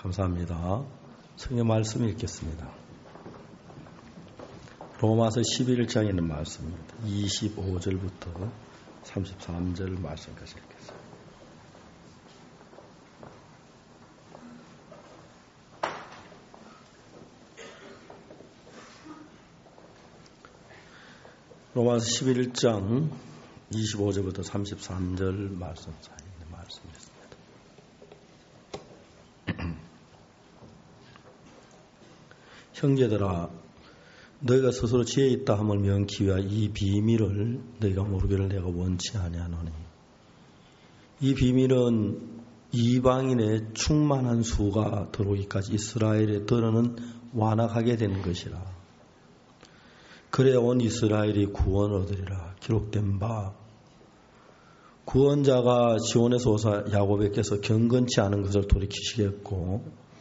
감사합니다. 성경 말씀 읽겠습니다. 로마서 11장에 있는 말씀입니다. 25절부터 33절 말씀까지 읽겠습니다. 로마서 11장 25절부터 33절 말씀 사이에 있는 말씀입니다. 형제들아, 너희가 스스로 지혜 있다 함을 명기 위하여 이 비밀을 너희가 모르기를 내가 원치 아니하노니, 이 비밀은 이방인의 충만한 수가 들어오기까지 이스라엘의 들어는 완악하게 되는 것이라. 그래야 온 이스라엘이 구원을 얻으리라. 기록된 바 구원자가 지온에서 오사 야곱에게서 경건치 않은 것을 돌이키시겠고,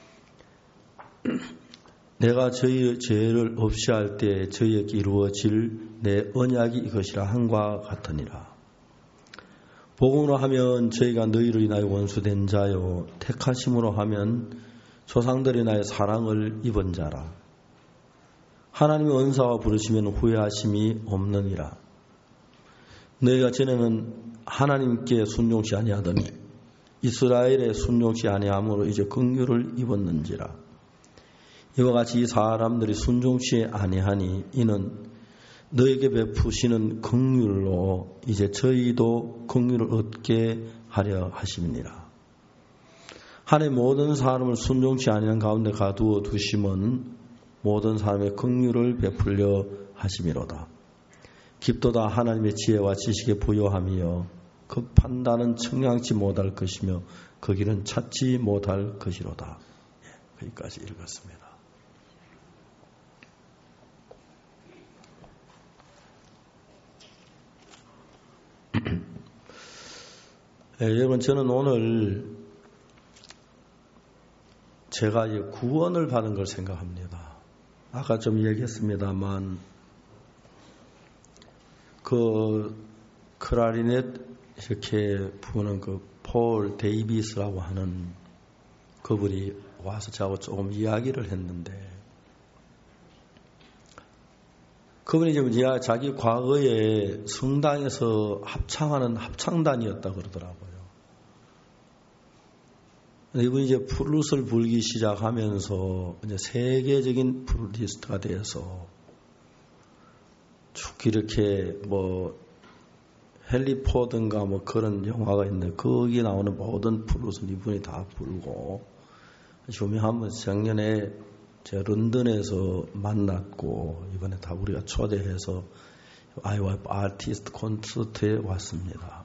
내가 저희의 죄를 없이 할 때 저희에게 이루어질 내 언약이 이것이라 한과 같으니라. 복음으로 하면 저희가 너희로 인하여 원수된 자요, 택하심으로 하면 조상들이 나의 사랑을 입은 자라. 하나님의 은사와 부르시면 후회하심이 없느니라. 너희가 전에는 하나님께 순종치 아니하더니 이스라엘에 순종치 아니함으로 이제 긍휼을 입었는지라. 이와 같이 이 사람들이 순종치 아니하니 이는 너에게 베푸시는 긍휼로 이제 저희도 긍휼을 얻게 하려 하심이니라. 하나님 모든 사람을 순종치 아니한 가운데 가두어 두심은 모든 사람의 긍휼을 베풀려 하심이로다. 깊도다 하나님의 지혜와 지식에 부요함이여 그 판단은 청량치 못할 것이며 그 길은 찾지 못할 것이로다. 여기까지 읽었습니다. 여러분, 저는 오늘 제가 구원을 받은 걸 생각합니다. 아까 좀 얘기했습니다만 그 클라리넷 이렇게 부는 그 폴 데이비스라고 하는 그분이 와서 저하고 조금 이야기를 했는데, 그분이 지금 자기 과거에 성당에서 합창하는 합창단이었다 그러더라고요. 이분이 이제 플룻을 불기 시작하면서 이제 세계적인 플루티스트가 돼서 쭉 이렇게 헨리 포드인가 그런 영화가 있는데 거기 나오는 모든 플룻을 이분이 다 불고, 유명한 작년에 제가 런던에서 만났고 이번에 다 우리가 초대해서 아이와 아티스트 콘서트에 왔습니다.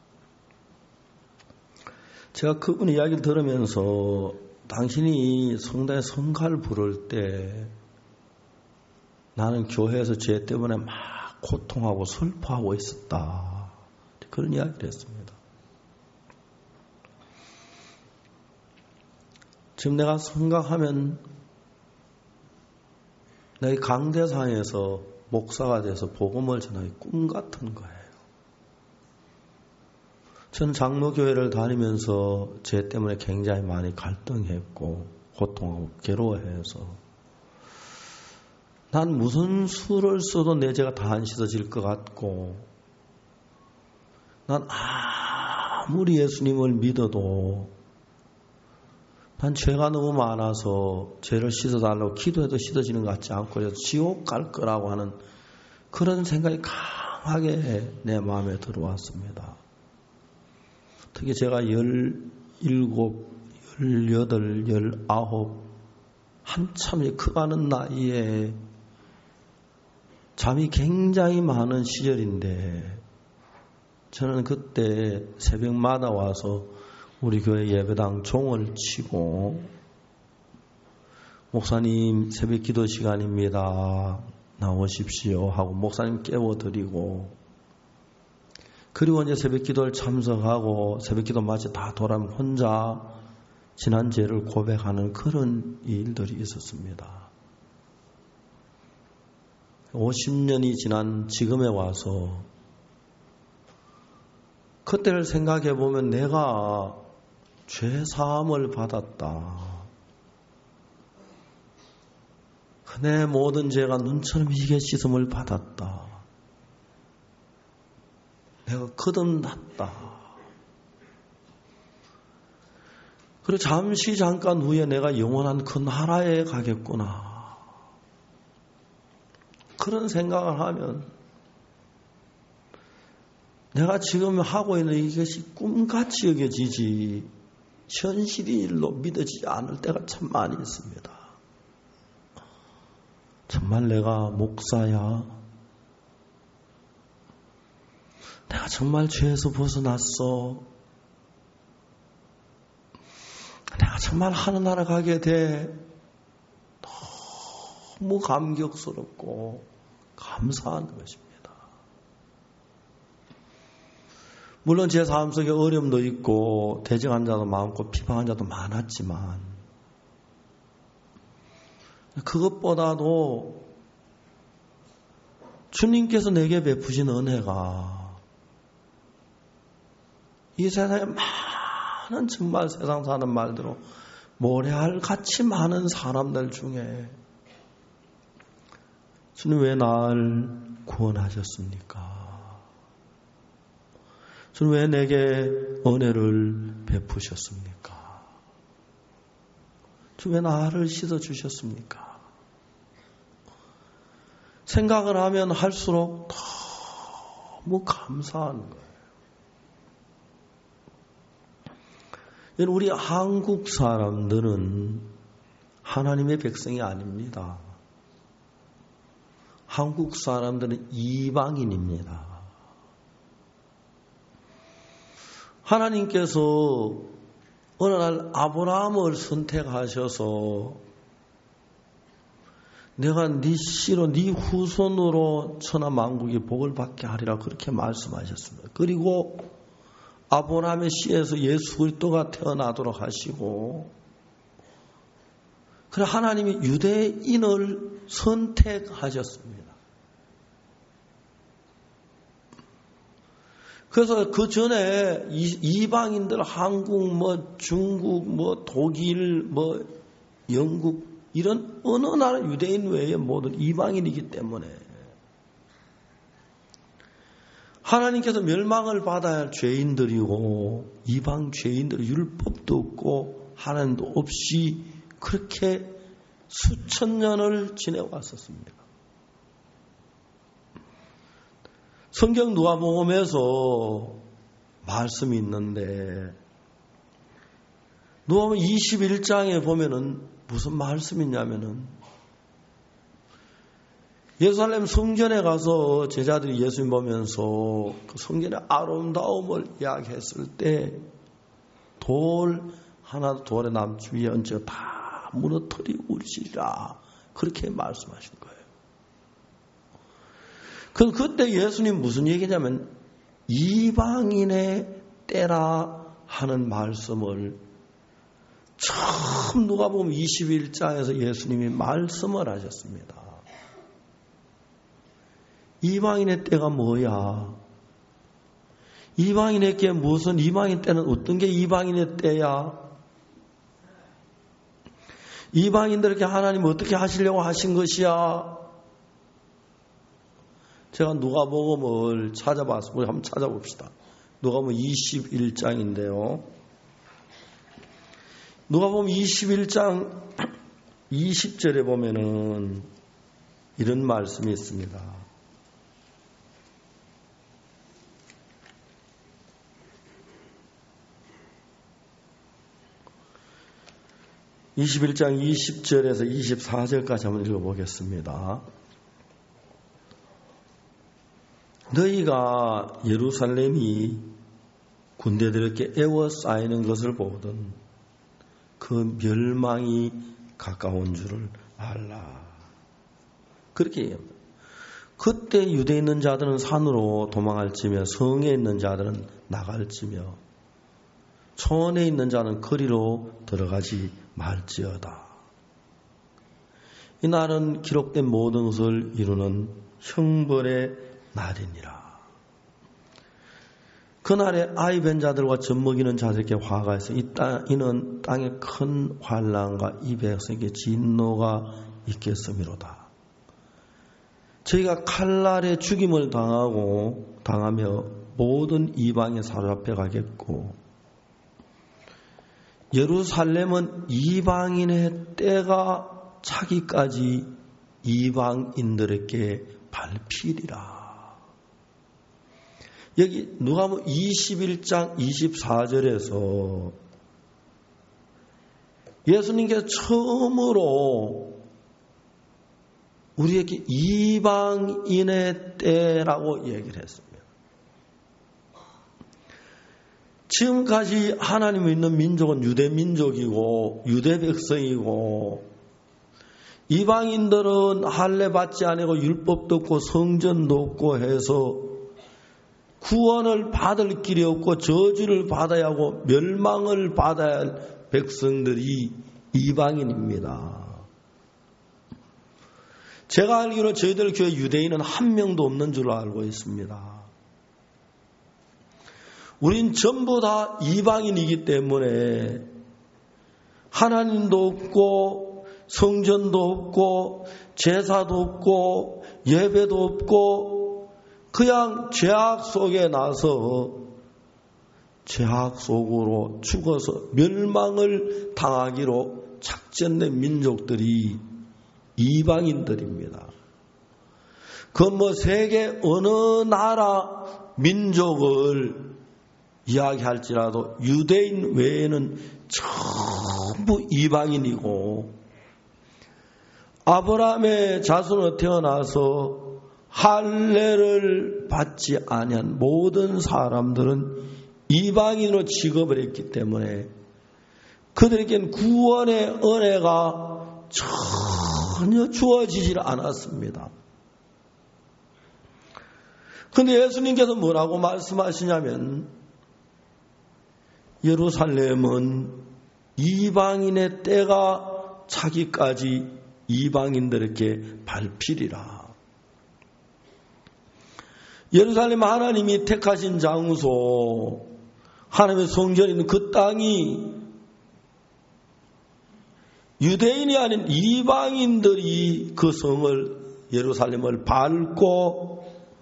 제가 그분 이야기를 들으면서 당신이 성당에 성가를 부를 때 나는 교회에서 죄 때문에 막 고통하고 슬퍼하고 있었다, 그런 이야기를 했습니다. 지금 내가 생각하면 내 강대상에서 목사가 돼서 복음을 전하기 꿈 같은 거예요. 저는 장로교회를 다니면서 죄 때문에 굉장히 많이 갈등했고 고통하고 괴로워해서 난 무슨 수를 써도 내 죄가 다 안 씻어질 것 같고, 난 아무리 예수님을 믿어도 난 죄가 너무 많아서 죄를 씻어달라고 기도해도 씻어지는 것 같지 않고 지옥 갈 거라고 하는 그런 생각이 강하게 내 마음에 들어왔습니다. 특히 제가 17, 18, 19 한참 커가는 나이에 잠이 굉장히 많은 시절인데, 저는 그때 새벽마다 와서 우리 교회 예배당 종을 치고 목사님 새벽 기도 시간입니다, 나오십시오 하고 목사님 깨워드리고, 그리고 이제 새벽 기도를 참석하고 새벽 기도 마치 다 돌아오면 혼자 지난 죄를 고백하는 그런 일들이 있었습니다. 50년이 지난 지금에 와서 그때를 생각해 보면 내가 죄 사함을 받았다, 내 모든 죄가 눈처럼 희게 씻음을 받았다. 내가 거듭났다. 그리고 잠깐 후에 내가 영원한 그 나라에 가겠구나. 그런 생각을 하면 내가 지금 하고 있는 이것이 꿈같이 여겨지지 현실일로 믿어지지 않을 때가 참 많이 있습니다. 정말 내가 목사야? 내가 정말 죄에서 벗어났어? 내가 정말 하늘나라 가게 돼? 너무 감격스럽고 감사한 것입니다. 물론 제 삶 속에 어려움도 있고 대적한 자도 많고 비방한 자도 많았지만 그것보다도 주님께서 내게 베푸신 은혜가 이 세상에 많은 정말 세상 사는 말대로 모래알 같이 많은 사람들 중에 주님 왜 나를 구원하셨습니까? 주님 왜 내게 은혜를 베푸셨습니까? 주님 왜 나를 씻어주셨습니까? 생각을 하면 할수록 너무 감사한 거예요. 우리 한국 사람들은 하나님의 백성이 아닙니다. 한국 사람들은 이방인입니다. 하나님께서 어느 날 아브라함을 선택하셔서 내가 네 씨로 네 후손으로 천하 만국이 복을 받게 하리라 그렇게 말씀하셨습니다. 그리고 아브라함의 씨에서 예수 그리스도가 태어나도록 하시고 그래 하나님이 유대인을 선택하셨습니다. 그래서 그 전에 이방인들 한국 중국 독일 영국 이런 어느 나라 유대인 외에 모든 이방인이기 때문에 하나님께서 멸망을 받아야 할 죄인들이고 이방 죄인들이 율법도 없고 하나님도 없이 그렇게 수천 년을 지내왔었습니다. 성경 누가복음에서 말씀이 있는데 누가복음 21장에 보면은 무슨 말씀이 있냐면은 예루살렘 성전에 가서 제자들이 예수님 보면서 그 성전의 아름다움을 이야기했을 때 돌 하나 돌에 남지 위에 얹어 다 무너뜨리우리라 그렇게 말씀하신 거예요. 그때 예수님 무슨 얘기냐면 이방인의 때라 하는 말씀을 처음 누가복음 21장에서 예수님이 말씀을 하셨습니다. 이방인의 때가 뭐야? 이방인의 게 무슨 이방인 때는 어떤 게 이방인의 때야? 이방인들에게 하나님 어떻게 하시려고 하신 것이야? 제가 누가복음을 찾아봤어요. 우리 한번 찾아봅시다. 누가복음 21장인데요. 누가복음 21장 20절에 보면은 이런 말씀이 있습니다. 21장 20절에서 24절까지 한번 읽어보겠습니다. 너희가 예루살렘이 군대들에게 에워싸이는 것을 보거든 그 멸망이 가까운 줄을 알라. 그렇게 얘기합니다. 그때 유대에 있는 자들은 산으로 도망할지며 성에 있는 자들은 나갈지며 초원에 있는 자는 거리로 들어가지 말지어다. 이 날은 기록된 모든 것을 이루는 형벌의 날이니라. 그날에 아이 뵌 자들과 젖먹이는 자들에게 화가 있어 이는 땅에 큰 환난과 이 백성에게 진노가 있겠음이로다. 저희가 칼날에 죽임을 당하며 모든 이방에 사로잡혀 가겠고, 예루살렘은 이방인의 때가 차기까지 이방인들에게 밟히리라. 여기 누가복음 21장 24절에서 예수님께서 처음으로 우리에게 이방인의 때라고 얘기를 했습니다. 지금까지 하나님을 믿는 민족은 유대 민족이고 유대 백성이고, 이방인들은 할례 받지 아니고 율법도 없고 성전도 없고 해서 구원을 받을 길이 없고 저주를 받아야 하고 멸망을 받아야 할 백성들이 이방인입니다. 제가 알기로 저희들 교회 유대인은 한 명도 없는 줄로 알고 있습니다. 우린 전부 다 이방인이기 때문에 하나님도 없고 성전도 없고 제사도 없고 예배도 없고 그냥 죄악 속에 나서 죄악 속으로 죽어서 멸망을 당하기로 작전된 민족들이 이방인들입니다. 그 세계 어느 나라 민족을 이야기할지라도 유대인 외에는 전부 이방인이고, 아브라함의 자손으로 태어나서 할례를 받지 아니한 모든 사람들은 이방인으로 취급을 했기 때문에 그들에겐 구원의 은혜가 전혀 주어지질 않았습니다. 그런데 예수님께서 뭐라고 말씀하시냐면, 예루살렘은 이방인의 때가 차기까지 이방인들에게 밟히리라. 예루살렘 하나님이 택하신 장소, 하나님의 성전이 있는 그 땅이 유대인이 아닌 이방인들이 그 성을, 예루살렘을 밟고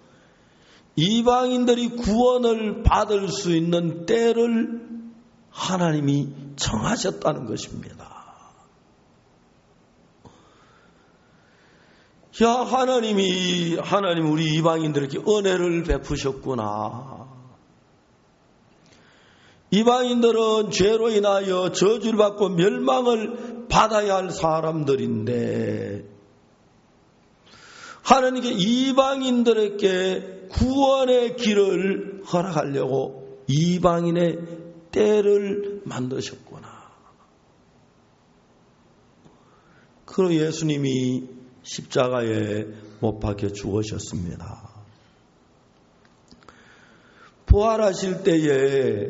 이방인들이 구원을 받을 수 있는 때를 하나님이 정하셨다는 것입니다. 야, 하나님 우리 이방인들에게 은혜를 베푸셨구나. 이방인들은 죄로 인하여 저주를 받고 멸망을 받아야 할 사람들인데, 하나님께 이방인들에게 구원의 길을 허락하려고 이방인의 때를 만드셨구나. 그리고 예수님이 십자가에 못 박혀 죽으셨습니다. 부활하실 때에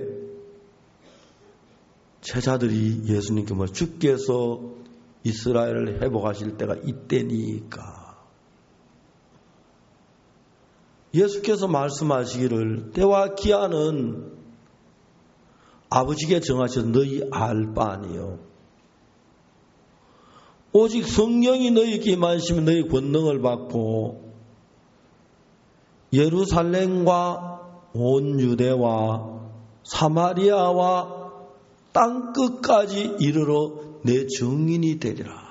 제자들이 예수님께 주께서 이스라엘을 회복하실 때가 이때니까, 예수께서 말씀하시기를 때와 기한은 아버지께 정하셔서 너희 알 바 아니요, 오직 성령이 너희에게 임하시면 너희 권능을 받고 예루살렘과 온 유대와 사마리아와 땅끝까지 이르러 내 증인이 되리라.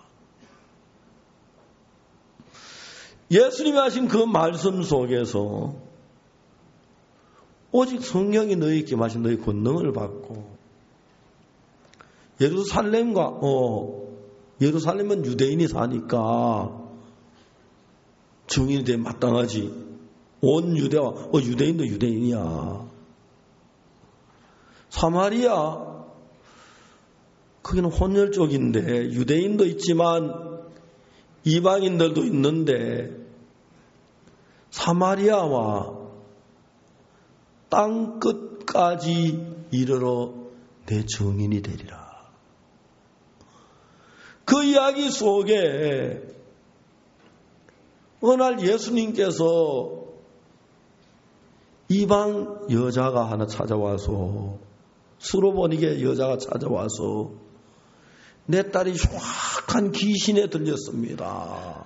예수님이 하신 그 말씀 속에서 오직 성령이 너희에게 임하신 너희 권능을 받고, 예루살렘은 유대인이 사니까 증인이 되면 마땅하지. 온 유대와 유대인도 유대인이야. 사마리아, 거기는 혼혈 쪽인데 유대인도 있지만 이방인들도 있는데, 사마리아와 땅 끝까지 이르러 내 증인이 되리라. 그 이야기 속에 어느 날 예수님께서 이방 여자가 하나 찾아와서, 수로보니게 여자가 찾아와서 내 딸이 흉악한 독한 귀신에 들렸습니다.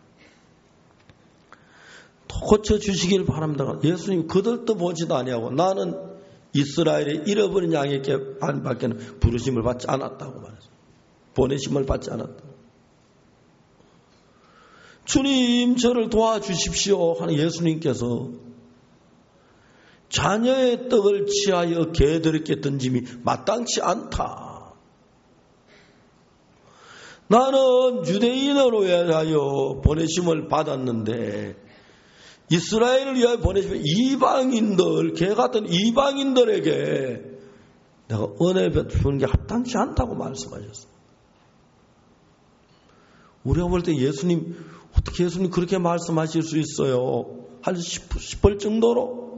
고쳐주시길 바랍니다. 예수님 그들도 보지도 아니하고 나는 이스라엘의 잃어버린 양에게 밖에는 부르심을 받지 않았다고 말했어요. 보내심을 받지 않았다고. 주님 저를 도와주십시오 하는 예수님께서 자녀의 떡을 취하여 개들에게 던짐이 마땅치 않다. 나는 유대인으로 위하여 보내심을 받았는데 이스라엘을 위하여 보내시면 이방인들, 개 같은 이방인들에게 내가 은혜 베푸는 게 합당치 않다고 말씀하셨어요. 우리가 볼 때 예수님, 어떻게 예수님 그렇게 말씀하실 수 있어요? 할 싶을 정도로.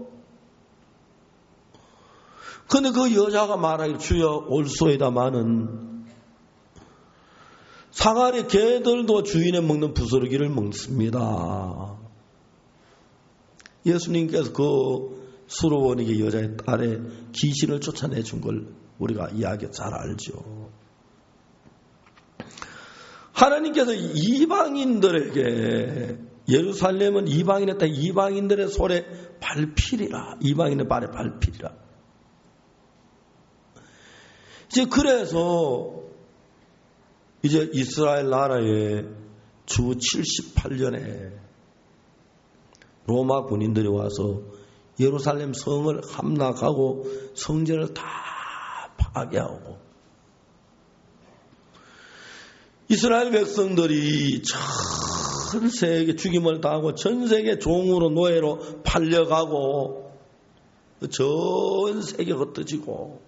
근데 그 여자가 말하기를 주여 올소이다마는 상아리 개들도 주인의 먹는 부스러기를 먹습니다. 예수님께서 그 수로원에게 여자의 딸의 귀신을 쫓아내 준 걸 우리가 이야기 잘 알죠. 하나님께서 이방인들에게 예루살렘은 이방인의 땅, 이방인들의 손에 밟히리라. 이방인의 발에 밟히리라. 이제 그래서 이제 이스라엘 나라에 주 78년에 로마 군인들이 와서 예루살렘 성을 함락하고 성전을 다 파괴하고 이스라엘 백성들이 전 세계 죽임을 당하고 전 세계 종으로 노예로 팔려가고 전 세계 흩어지고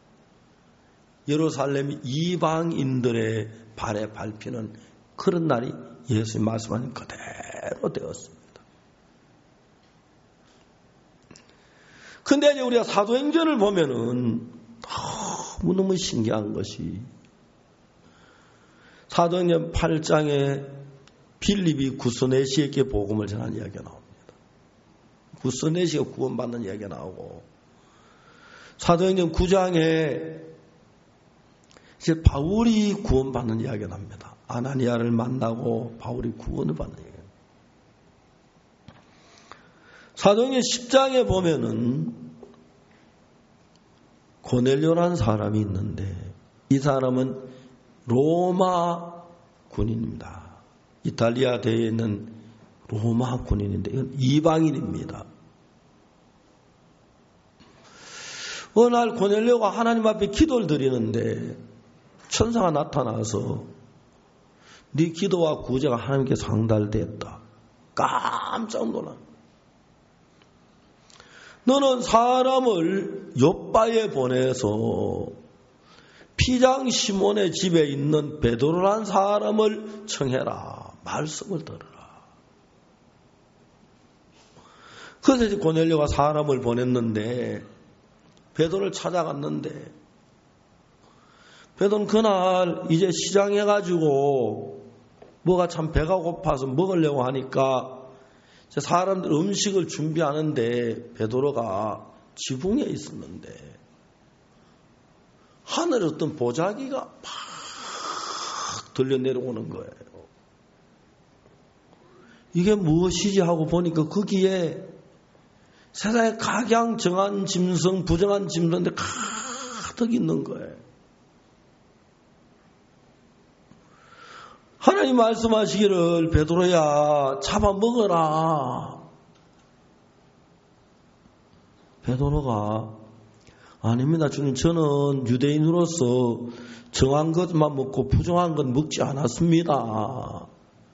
예루살렘이 이방인들의 발에 밟히는 그런 날이 예수님 말씀하신 그대로 되었습니다. 근데 이제 우리가 사도행전을 보면은 너무너무 신기한 것이 사도행전 8장에 빌립이 구스네시에게 복음을 전하는 이야기가 나옵니다. 구스네시가 구원받는 이야기가 나오고 사도행전 9장에 이제 바울이 구원받는 이야기가 납니다. 아나니아를 만나고 바울이 구원을 받는 이야기가 납니다. 사도행전 10장에 보면은 고넬료라는 사람이 있는데 이 사람은 로마 군인입니다. 이탈리아 대에 있는 로마 군인인데 이건 이방인입니다. 어느 날 고넬료가 하나님 앞에 기도를 드리는데 천사가 나타나서 네 기도와 구제가 하나님께 상달됐다. 깜짝 놀라. 너는 사람을 욥바에 보내서 피장 시몬의 집에 있는 베드로라는 사람을 청해라. 말씀을 들으라. 그래서 이제 고넬료가 사람을 보냈는데 베드로를 찾아갔는데 베드로는 그날 이제 시장해가지고 뭐가 참 배가 고파서 먹으려고 하니까 사람들 음식을 준비하는데 베드로가 지붕에 있었는데 하늘에 어떤 보자기가 팍 들려 내려오는 거예요. 이게 무엇이지 하고 보니까 거기에 세상에 각양 정한 짐승, 부정한 짐승들 가득 있는 거예요. 하나님 말씀하시기를 베드로야 잡아먹어라. 베드로가 아닙니다 주님, 저는 유대인으로서 정한 것만 먹고 부정한 것 먹지 않았습니다.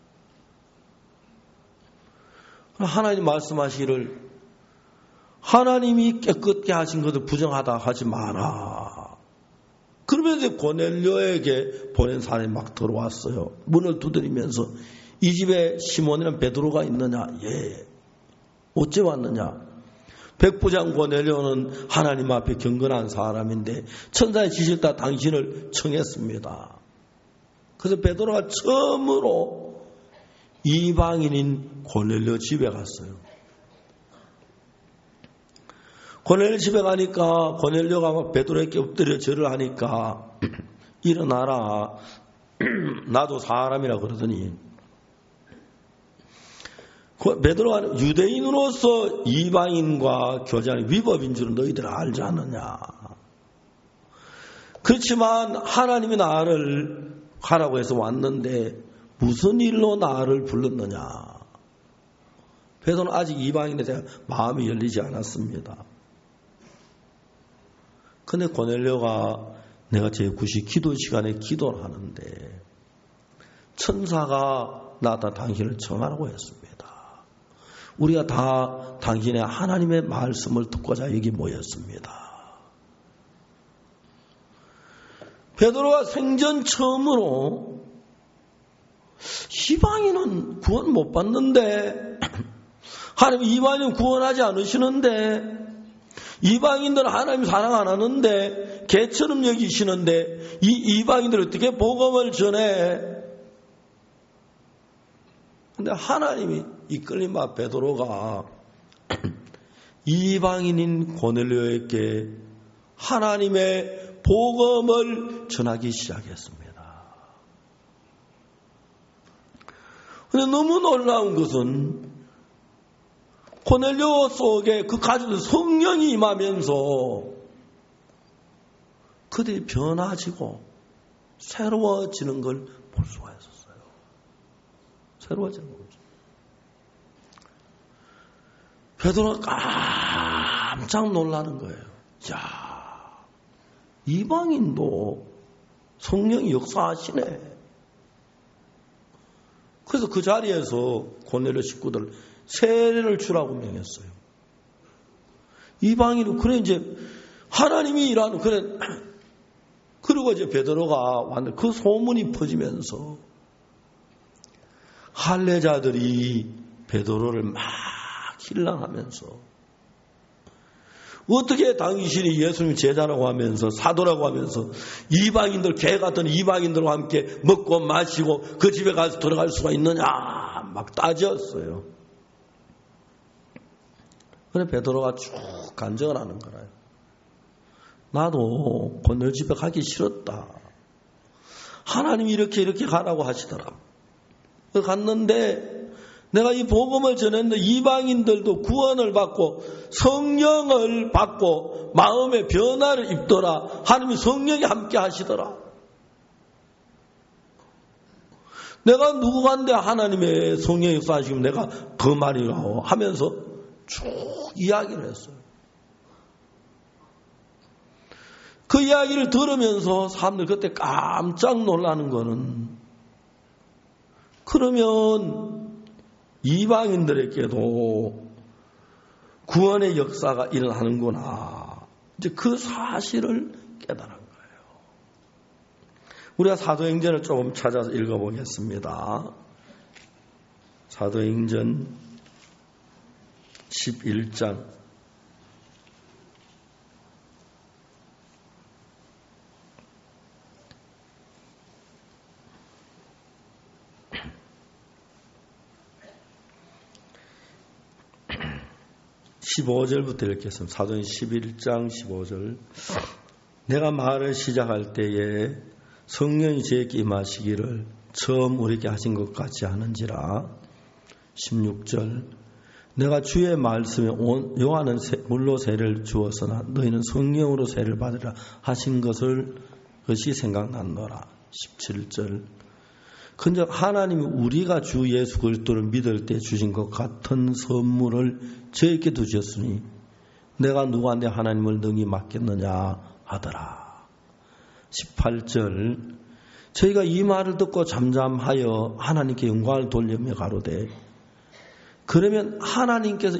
하나님 말씀하시기를 하나님이 깨끗게 하신 것을 부정하다 하지 마라. 그러면 이제 고넬료에게 보낸 사람이 막 들어왔어요. 문을 두드리면서 이 집에 시몬이라는 베드로가 있느냐? 예. 어째 왔느냐? 백부장 고넬료는 하나님 앞에 경건한 사람인데 천사의 지시를 따라 당신을 청했습니다. 그래서 베드로가 처음으로 이방인인 고넬료 집에 갔어요. 고넬료 집에 가니까 고넬료가 막 베드로에게 엎드려 절을 하니까 일어나라. 나도 사람이라 그러더니 베드로가 유대인으로서 이방인과 교제하는 위법인 줄은 너희들 알지 않느냐. 그렇지만 하나님이 나를 가라고 해서 왔는데 무슨 일로 나를 불렀느냐. 베드로는 아직 이방인에 대한 마음이 열리지 않았습니다. 근데 고넬료가 내가 제9시 기도 시간에 기도를 하는데 천사가 나타 당신을 청하라고 했습니다. 우리가 다 당신의 하나님의 말씀을 듣고자 여기 모였습니다. 베드로가 생전 처음으로 이방인은 구원 못 받는데 하나님 이방인은 구원하지 않으시는데 이방인들은 하나님 사랑 안 하는데 개처럼 여기시는데 이 이방인들 어떻게 복음을 전해? 근데 하나님이 이끌린 바 베드로가 이방인인 고넬료에게 하나님의 복음을 전하기 시작했습니다. 그런데 너무 놀라운 것은 고넬료 속에 그 가족들 성령이 임하면서 그들이 변화지고 새로워지는 걸 볼 수가 있었어요. 새로워지는 거죠. 베드로가 깜짝 놀라는 거예요. 야, 이방인도 성령이 역사하시네. 그래서 그 자리에서 고넬료 식구들 세례를 주라고 명했어요. 이방인은 그래 이제 하나님이 일하는 그래. 그리고 이제 베드로가 왔는데 그 소문이 퍼지면서 할례자들이 베드로를 막 힐랑하면서 어떻게 당신이 예수님 제자라고 하면서 사도라고 하면서 이방인들 개 같은 이방인들과 함께 먹고 마시고 그 집에 가서 들어갈 수가 있느냐 막 따졌어요. 그래 베드로가 쭉 간증을 하는 거라요. 나도 고넬료 집에 가기 싫었다. 하나님이 이렇게 가라고 하시더라. 갔는데 내가 이 복음을 전했는데 이방인들도 구원을 받고 성령을 받고 마음의 변화를 입더라. 하나님이 성령이 함께 하시더라. 내가 누구간데 하나님의 성령이 역사하시면 내가 그 말이라고 하면서 쭉 이야기를 했어요. 그 이야기를 들으면서 사람들 그때 깜짝 놀라는 거는 그러면 이방인들에게도 구원의 역사가 일어나는구나. 이제 그 사실을 깨달은 거예요. 우리가 사도행전을 조금 찾아서 읽어보겠습니다. 사도행전 11장 15절부터 읽겠습니다. 사도행 11장 15절. 내가 말을 시작할 때에 성령이 저에게 임하시기를 처음 우리에게 하신 것 같지 않은지라. 16절. 내가 주의 말씀에 요한은 물로 세례를 주었으나 너희는 성령으로 세례를 받으라 하신 것이 생각났노라. 17절. 근즉 하나님이 우리가 주 예수 그리스도를 믿을 때 주신 것 같은 선물을 저에게 두셨으니 내가 누구한테 하나님을 능히 맡겼느냐 하더라. 18절. 저희가 이 말을 듣고 잠잠하여 하나님께 영광을 돌리며 가로되 그러면 하나님께서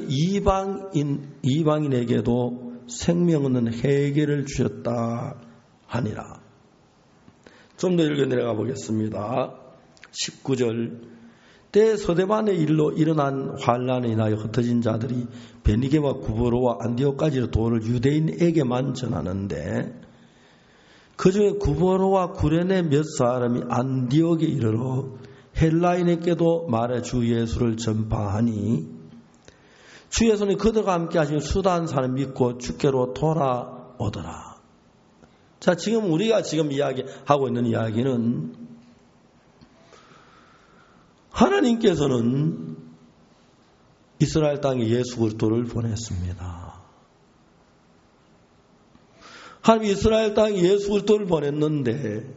이방인에게도 생명 없는 회개를 주셨다 하니라. 좀 더 읽어 내려가 보겠습니다. 19절. 때 서대반의 일로 일어난 환란에 인하여 흩어진 자들이 베니게와 구브로와 안디옥까지 도를 유대인에게만 전하는데 그중에 구브로와 구레네 몇 사람이 안디옥에 이르러 헬라인에게도 말해 주 예수를 전파하니 주 예수는 그들과 함께 하시며 수다한 사람 믿고 주께로 돌아오더라. 자, 지금 우리가 지금 이야기하고 있는 이야기는 하나님께서는 이스라엘 땅에 예수 그리스도를 보냈습니다. 하나님 이스라엘 땅에 예수 그리스도를 보냈는데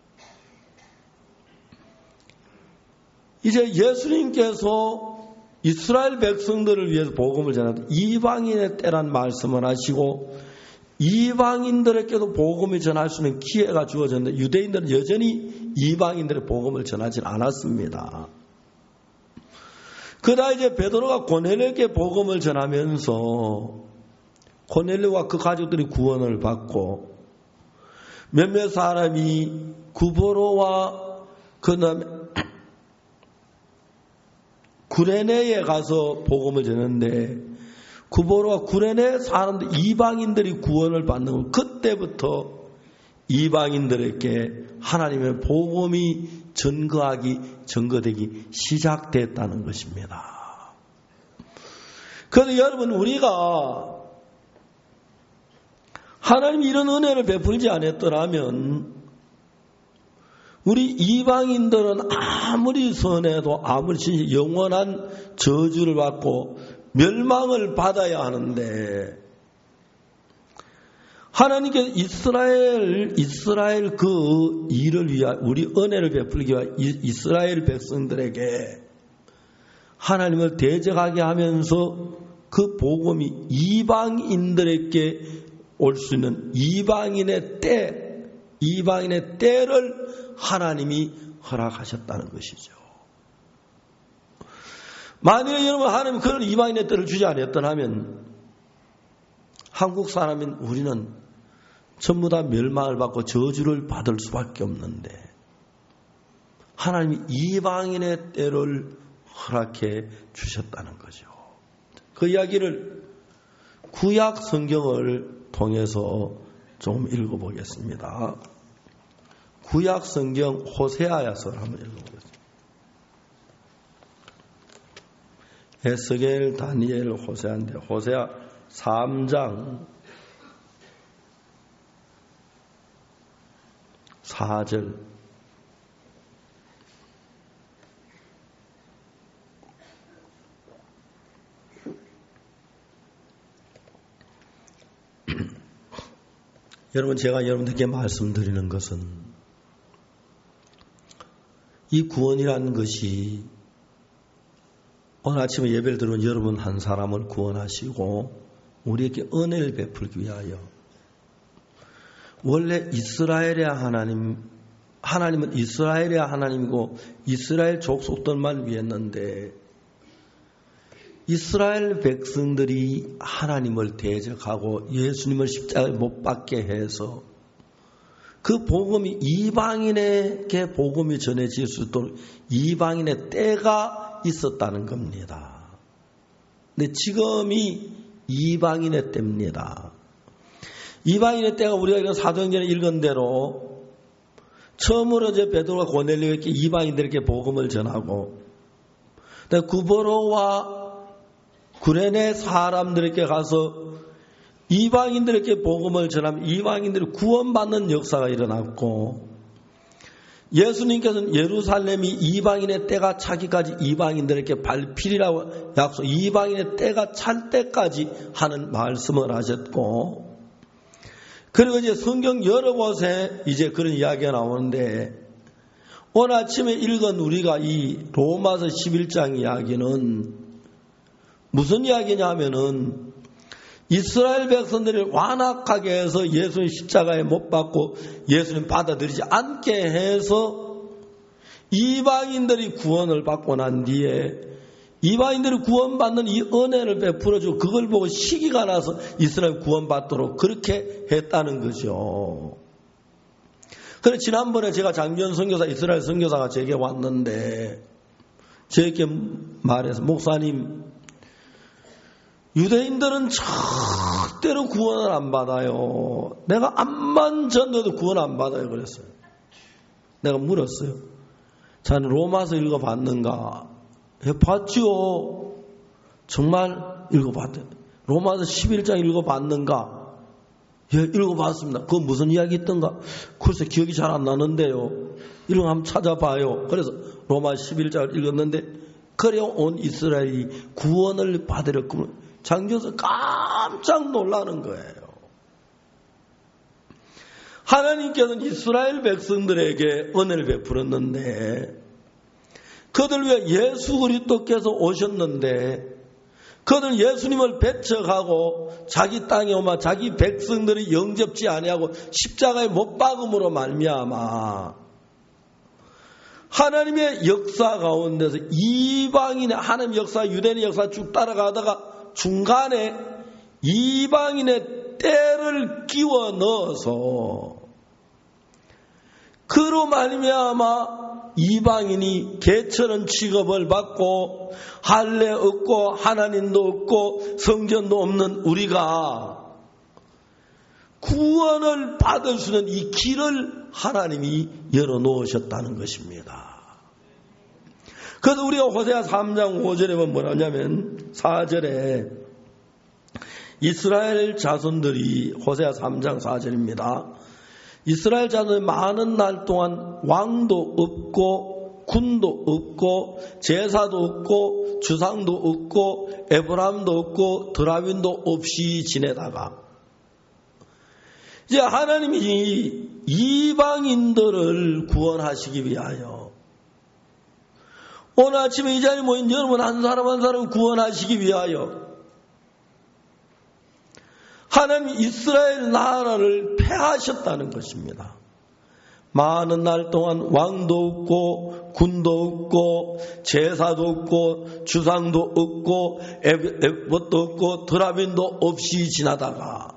이제 예수님께서 이스라엘 백성들을 위해서 복음을 전하다 이방인의 때란 말씀을 하시고 이방인들에게도 복음을 전할 수 있는 기회가 주어졌는데 유대인들은 여전히 이방인들의 복음을 전하지 않았습니다. 그러다 이제 베드로가 고넬료에게 복음을 전하면서 고넬료와 그 가족들이 구원을 받고 몇몇 사람이 구보로와 그 다음에 구레네에 가서 복음을 전했는데 구보로와 구레네 사람들 이방인들이 구원을 받는 것 그때부터 이방인들에게 하나님의 복음이 전거되기 시작됐다는 것입니다. 그래서 여러분 우리가 하나님이 이런 은혜를 베풀지 않았더라면 우리 이방인들은 아무리 선해도 아무리 영원한 저주를 받고 멸망을 받아야 하는데 하나님께서 이스라엘 그 일을 위하여 우리 은혜를 베풀기 위하여 이스라엘 백성들에게 하나님을 대적하게 하면서 그 복음이 이방인들에게 올 수 있는 이방인의 때를 하나님이 허락하셨다는 것이죠. 만일에 여러분 하나님 그런 이방인의 때를 주지 않았더라면 한국 사람인 우리는 전부 다 멸망을 받고 저주를 받을 수밖에 없는데 하나님이 이방인의 때를 허락해 주셨다는 거죠. 그 이야기를 구약 성경을 통해서 좀 읽어보겠습니다. 구약 성경 호세아야서를 한번 읽어보겠습니다. 에스겔, 다니엘, 호세아인데 호세아 3장 4절 여러분 제가 여러분들께 말씀드리는 것은 이 구원이라는 것이 오늘 아침에 예배를 들은 여러분 한 사람을 구원하시고 우리에게 은혜를 베풀기 위하여 원래 이스라엘의 하나님은 이스라엘의 하나님이고 이스라엘 족속들만 위했는데 이스라엘 백성들이 하나님을 대적하고 예수님을 십자가에 못 박게 해서 그 복음이 이방인에게 복음이 전해질 수 있도록 이방인의 때가 있었다는 겁니다. 근데 지금이 이방인의 때입니다. 이방인의 때가 우리가 이런 사도행전에 읽은 대로 처음으로 이제 베드로가 고넬료에게 이방인들에게 복음을 전하고 구보로와 구레네 사람들에게 가서 이방인들에게 복음을 전하면 이방인들이 구원받는 역사가 일어났고 예수님께서는 예루살렘이 이방인의 때가 차기까지 이방인들에게 발필이라고 약속 이방인의 때가 찰 때까지 하는 말씀을 하셨고 그리고 이제 성경 여러 곳에 이제 그런 이야기가 나오는데 오늘 아침에 읽은 우리가 이 로마서 11장 이야기는 무슨 이야기냐 하면은 이스라엘 백성들을 완악하게 해서 예수님 십자가에 못 박고 예수님 받아들이지 않게 해서 이방인들이 구원을 받고 난 뒤에 이방인들이 구원받는 이 은혜를 베풀어주고 그걸 보고 시기가 나서 이스라엘 구원받도록 그렇게 했다는 거죠. 그래서 지난번에 제가 장기현 선교사 이스라엘 선교사가 제게 왔는데 제게 말해서 목사님 유대인들은 절대로 구원을 안 받아요. 내가 암만 전도도 구원 안 받아요. 그랬어요. 내가 물었어요. 자는 로마서 읽어봤는가? 봤지요. 정말 읽어봤대요. 로마서 11장 읽어봤는가? 예, 읽어봤습니다. 그거 무슨 이야기 있던가? 글쎄 기억이 잘 안 나는데요. 이런 거 한번 찾아봐요. 그래서 로마 11장을 읽었는데 그래 온 이스라엘이 구원을 받으려고 장교에서 깜짝 놀라는 거예요. 하나님께서는 이스라엘 백성들에게 은혜를 베풀었는데 그들 위해 예수 그리스도께서 오셨는데 그들 예수님을 배척하고 자기 땅에 오마 자기 백성들이 영접지 아니하고 십자가에 못 박음으로 말미암아 하나님의 역사 가운데서 이방인의 하나님 역사 유대인의 역사 쭉 따라가다가 중간에 이방인의 때를 끼워 넣어서 그로 말미암아 이방인이 개처럼 취급을 받고 할례 없고 하나님도 없고 성전도 없는 우리가 구원을 받을 수 있는 이 길을 하나님이 열어놓으셨다는 것입니다. 그래서 우리가 호세아 3장 5절에 보면 뭐라냐면 4절에 이스라엘 자손들이 호세아 3장 4절입니다. 이스라엘 자손이 많은 날 동안 왕도 없고 군도 없고 제사도 없고 주상도 없고 에브라임도 없고 드라윈도 없이 지내다가 이제 하나님이 이방인들을 구원하시기 위하여 오늘 아침에 이 자리에 모인 여러분 한 사람 한 사람 구원하시기 위하여 하나님 이스라엘 나라를 폐하셨다는 것입니다. 많은 날 동안 왕도 없고 군도 없고 제사도 없고 주상도 없고 에봇도 없고 드라빈도 없이 지나다가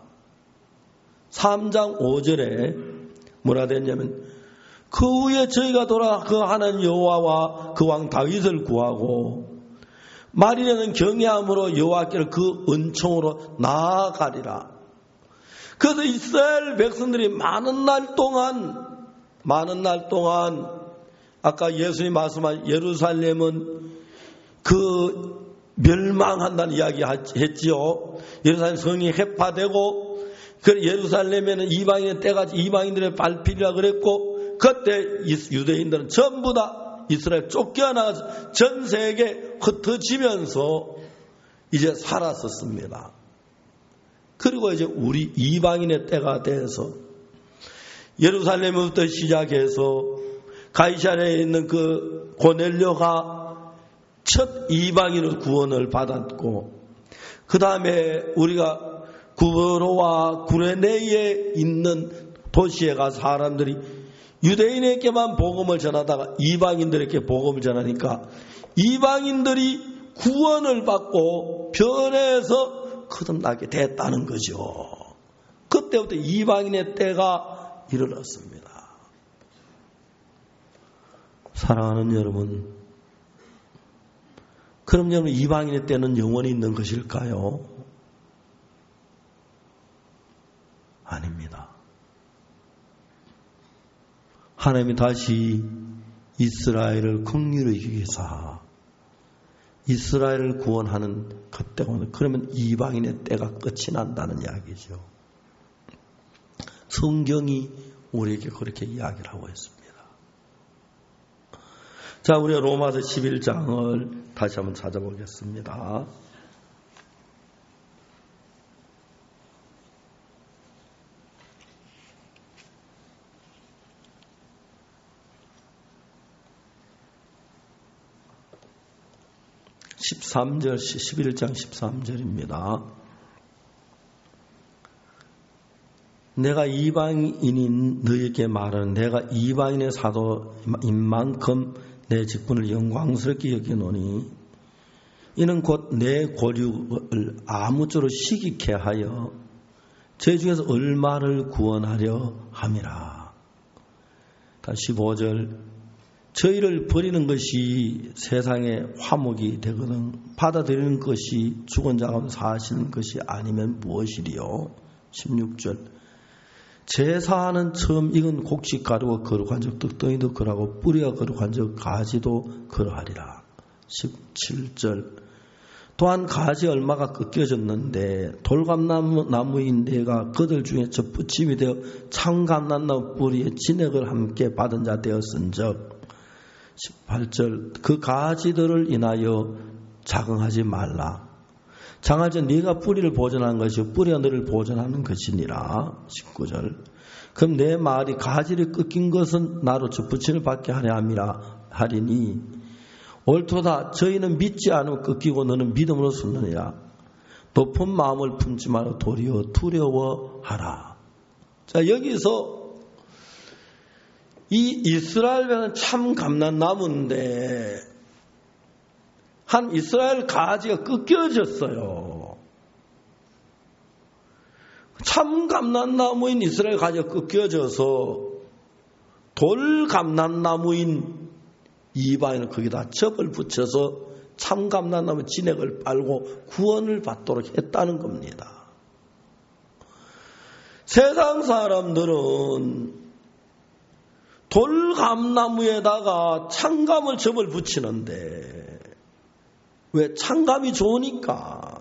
3장 5절에 뭐라 됐냐면 그 후에 저희가 돌아 그 하나님 여호와와 그 왕 다윗을 구하고 말일에는 경외함으로 여호와께를 그 은총으로 나아가리라. 그래서 이스라엘 백성들이 많은 날 동안 아까 예수님 말씀한 예루살렘은 그 멸망한다는 이야기 했지요. 예루살렘 성이 해파되고 그 예루살렘에는 이방인의 때가 이방인들의 발필이라 그랬고 그때 유대인들은 전부 다 이스라엘 쫓겨나서 전 세계에 흩어지면서 이제 살았었습니다. 그리고 이제 우리 이방인의 때가 돼서 예루살렘부터 시작해서 가이사랴에 있는 그 고넬료가 첫 이방인으로 구원을 받았고 그 다음에 우리가 구브로와 구레네에 있는 도시에 가서 사람들이 유대인에게만 복음을 전하다가 이방인들에게 복음을 전하니까 이방인들이 구원을 받고 변해서 거듭나게 됐다는 거죠. 그때부터 이방인의 때가 이르렀습니다. 사랑하는 여러분, 그럼 여러분 이방인의 때는 영원히 있는 것일까요? 아닙니다. 하나님이 다시 이스라엘을 긍휼히 여기사 이스라엘을 구원하는 그때가 오늘 그러면 이방인의 때가 끝이 난다는 이야기죠. 성경이 우리에게 그렇게 이야기를 하고 있습니다. 자, 우리가 로마서 11장을 다시 한번 찾아보겠습니다. (13절) 11장 13절입니다. 내가 이방인인 너에게 말하는 내가 이방인의 사도인 만큼 내 직분을 영광스럽게 여기노니 이는 곧 내 고륙을 아무쪼록 시기케 하여 제 중에서 얼마를 구원하려 함이라. 다시 15절 저희를 버리는 것이 세상의 화목이 되거든 받아들이는 것이 죽은 자 가운데 사시는 것이 아니면 무엇이리요. 16절 제사는 처음 익은 곡식 가루가 거룩한 적 떡덩이도 그러하고 뿌리가 거룩한 적 가지도 그러하리라. 17절 또한 가지 얼마가 꺾여졌는데 돌감나무인 내가 그들 중에 접붙임이 되어 참감난나무 뿌리에 진액을 함께 받은 자 되었은즉 18절 그 가지들을 인하여 자긍하지 말라. 장할전 네가 뿌리를 보존하는 것이요 뿌리가 너를 보존하는 것이니라. 19절 그럼 내 말이 가지를 꺾인 것은 나로 접붙임을 받게 하려 함이라 하리니 옳도다. 저희는 믿지 않으면 꺾이고 너는 믿음으로 숨느니라. 높은 마음을 품지 말고 도리어 두려워하라. 자, 여기서 이 이스라엘 백성은 참 감난나무인데 한 이스라엘 가지가 꺾여졌어요. 참 감난나무인 이스라엘 가지가 꺾여져서 돌감난나무인 이방인은 거기다 접을 붙여서 참감난나무 진액을 빨고 구원을 받도록 했다는 겁니다. 세상 사람들은 돌감나무에다가 참감을 접을 붙이는데 왜? 참감이 좋으니까.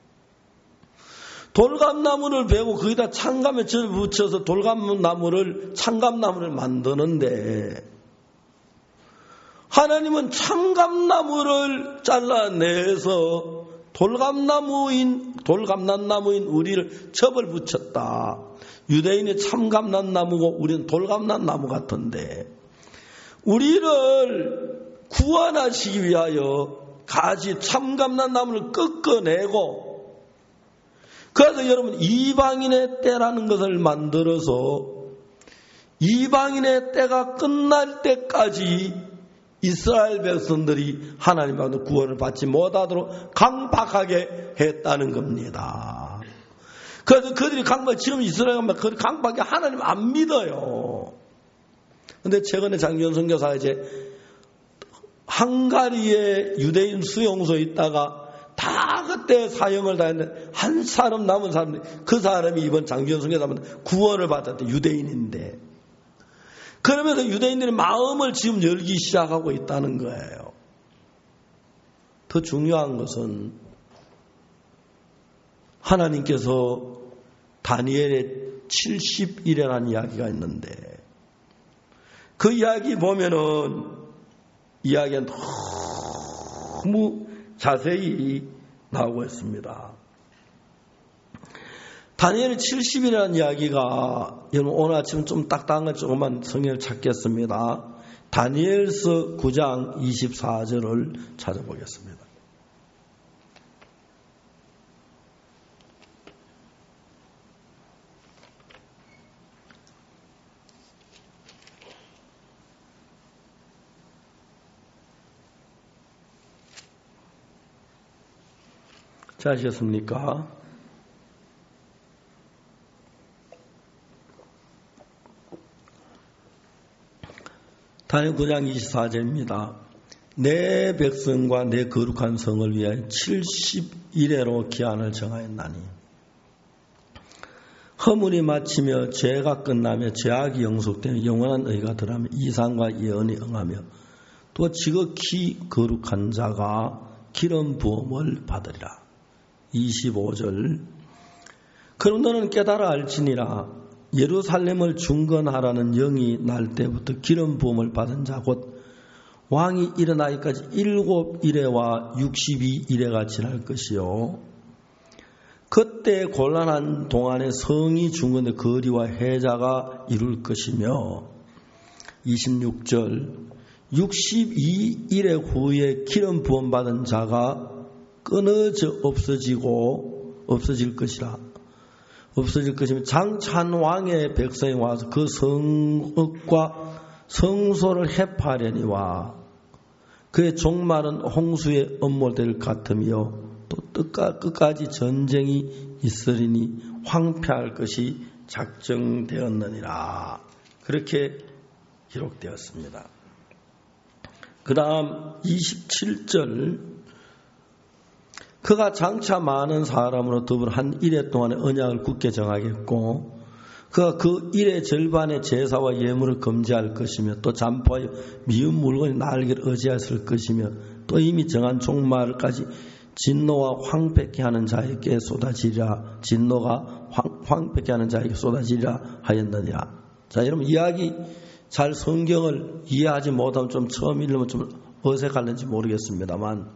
돌감나무를 베고 거기다 참감을 접을 붙여서 참감나무를 만드는데 하나님은 참감나무를 잘라내서 돌감난나무인 우리를 접을 붙였다. 유대인이 참감난나무고 우리는 돌감난나무 같은데 우리를 구원하시기 위하여 가지 참감난나무를 꺾어내고 그래서 여러분 이방인의 때라는 것을 만들어서 이방인의 때가 끝날 때까지 이스라엘 백성들이 하나님 앞에서 구원을 받지 못하도록 강박하게 했다는 겁니다. 그래서 그들이 지금 이스라엘 강박하게 하나님 안 믿어요. 근데 최근에 장기현 선교사가 이제 헝가리의 유대인 수용소에 있다가 다 그때 사형을 다 했는데 한 사람 남은 사람들 그 사람이 이번 장기현 선교사한테 구원을 받았대. 유대인인데. 그러면서 유대인들의 마음을 지금 열기 시작하고 있다는 거예요. 더 중요한 것은 하나님께서 다니엘의 70일이라는 이야기가 있는데 그 이야기 보면은 이야기가 너무 자세히 나오고 있습니다. 다니엘의 70일이라는 이야기가 여러분 오늘 아침 좀 딱딱한 걸 조금만 성경을 찾겠습니다. 다니엘서 9장 24절을 찾아보겠습니다. 찾으셨습니까? 다니엘 9장 24절입니다. 내 백성과 내 거룩한 성을 위하여 70일에로 기한을 정하였나니 허물이 마치며 죄가 끝나며 죄악이 영속되며 영원한 의가 들어가며 이상과 예언이 응하며 또 지극히 거룩한 자가 기름 부음을 받으리라. 25절 그럼 너는 깨달아 알지니라. 예루살렘을 중건하라는 영이 날 때부터 기름 부음을 받은 자 곧 왕이 일어나기까지 7일에와 62일에가 지날 것이요. 그때 곤란한 동안에 성이 중건의 거리와 해자가 이룰 것이며 26절 62일의 후에 기름 부음 받은 자가 끊어져 없어질 것이라. 없어질 것이면 장찬 왕의 백성이 와서 그 성읍과 성소를 해파하려니와 그의 종말은 홍수의 엄몰될 같으며 또 끝까지 전쟁이 있으리니 황폐할 것이 작정되었느니라. 그렇게 기록되었습니다. 그 다음 27절 그가 장차 많은 사람으로 더불어 한 일해 동안의 언약을 굳게 정하겠고 그가 그 일의 절반의 제사와 예물을 금지할 것이며 또 잠포하여 미운 물건이 날개를 의지하였을 것이며 또 이미 정한 종말까지 진노와 황폐케 하는 자에게 쏟아지리라. 진노가 황폐케 하는 자에게 쏟아지리라 하였느니라. 자, 여러분 이야기 잘 성경을 이해하지 못하면 좀 처음 읽으면 좀 어색할는지 모르겠습니다만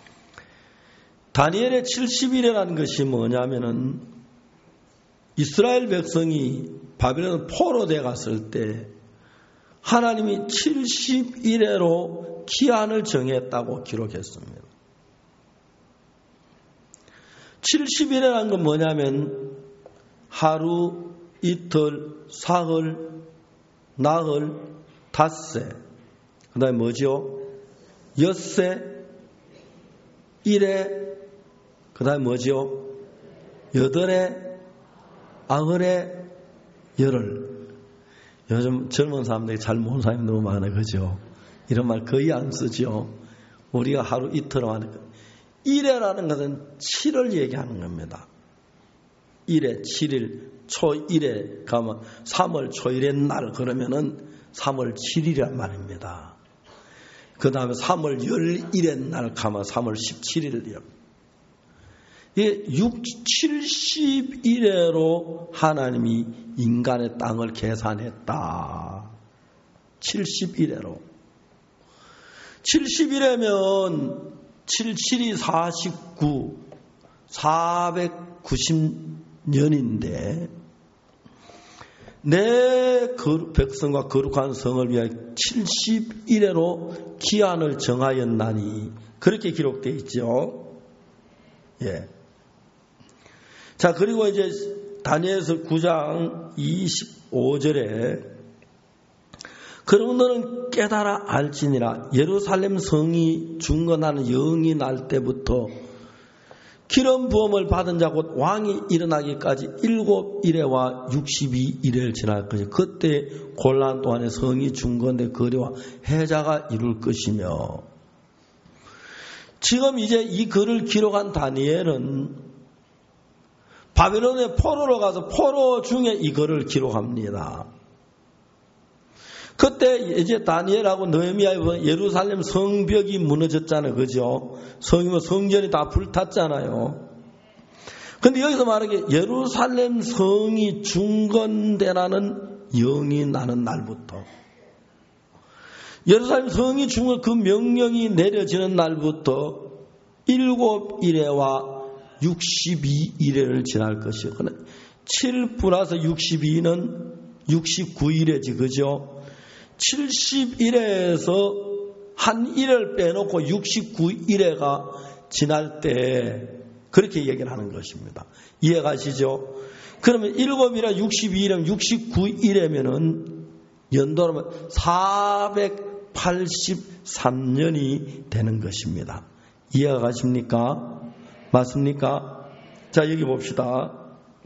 다니엘의 70일이라는 것이 뭐냐면은 이스라엘 백성이 바벨론 포로되어 갔을 때 하나님이 70일에로 기한을 정했다고 기록했습니다. 70일이라는 건 뭐냐면 하루, 이틀, 사흘, 나흘, 닷새, 그 다음에 뭐죠? 엿새, 일해, 그 다음에 뭐죠? 여덟에, 아흘에, 열흘. 요즘 젊은 사람들이 잘 모르는 사람이 너무 많아요. 그죠? 이런 말 거의 안 쓰죠. 우리가 하루 이틀 하는 거. 일해라는 것은 7을 얘기하는 겁니다. 1에 7일, 초1에 가면 3월 초일의 날 그러면은 3월 7일이란 말입니다. 그 다음에 3월 11일의 날 가면 3월 17일이요. 이게 70일에로 하나님이 인간의 땅을 계산했다. 70일에로. 70일이면 77이 49, 490년인데 내 백성과 거룩한 성을 위하여 70일에로 기한을 정하였나니 그렇게 기록되어 있죠. 예. 자, 그리고 이제 다니엘서 9장 25절에 그러면 너는 깨달아 알지니라. 예루살렘 성이 중건하는 영이 날 때부터 기름 부음을 받은 자 곧 왕이 일어나기까지 7일에와 62일을 지날 것이요. 그때 곤란 동안에 성이 중건되 거리와 해자가 이룰 것이며. 지금 이제 이 글을 기록한 다니엘은 바벨론의 포로로 가서 포로 중에 이 글을 기록합니다. 그때 이제 다니엘하고 느헤미야 예루살렘 성벽이 무너졌잖아요. 그죠? 성전이 다 불탔잖아요. 근데 여기서 말하는 게 예루살렘 성이 중건되라는 영이 나는 날부터 예루살렘 성이 중건 그 명령이 내려지는 날부터 7일에와 62일을 지날 것이요. 7 플러스 62는 69일이지. 그죠? 70일에서 한 일을 빼놓고 69일에가 지날 때 그렇게 얘기를 하는 것입니다. 이해가시죠? 그러면 7이라 62일이면 69일이면은 연도로 483년이 되는 것입니다. 이해가 가십니까? 맞습니까? 자, 여기 봅시다.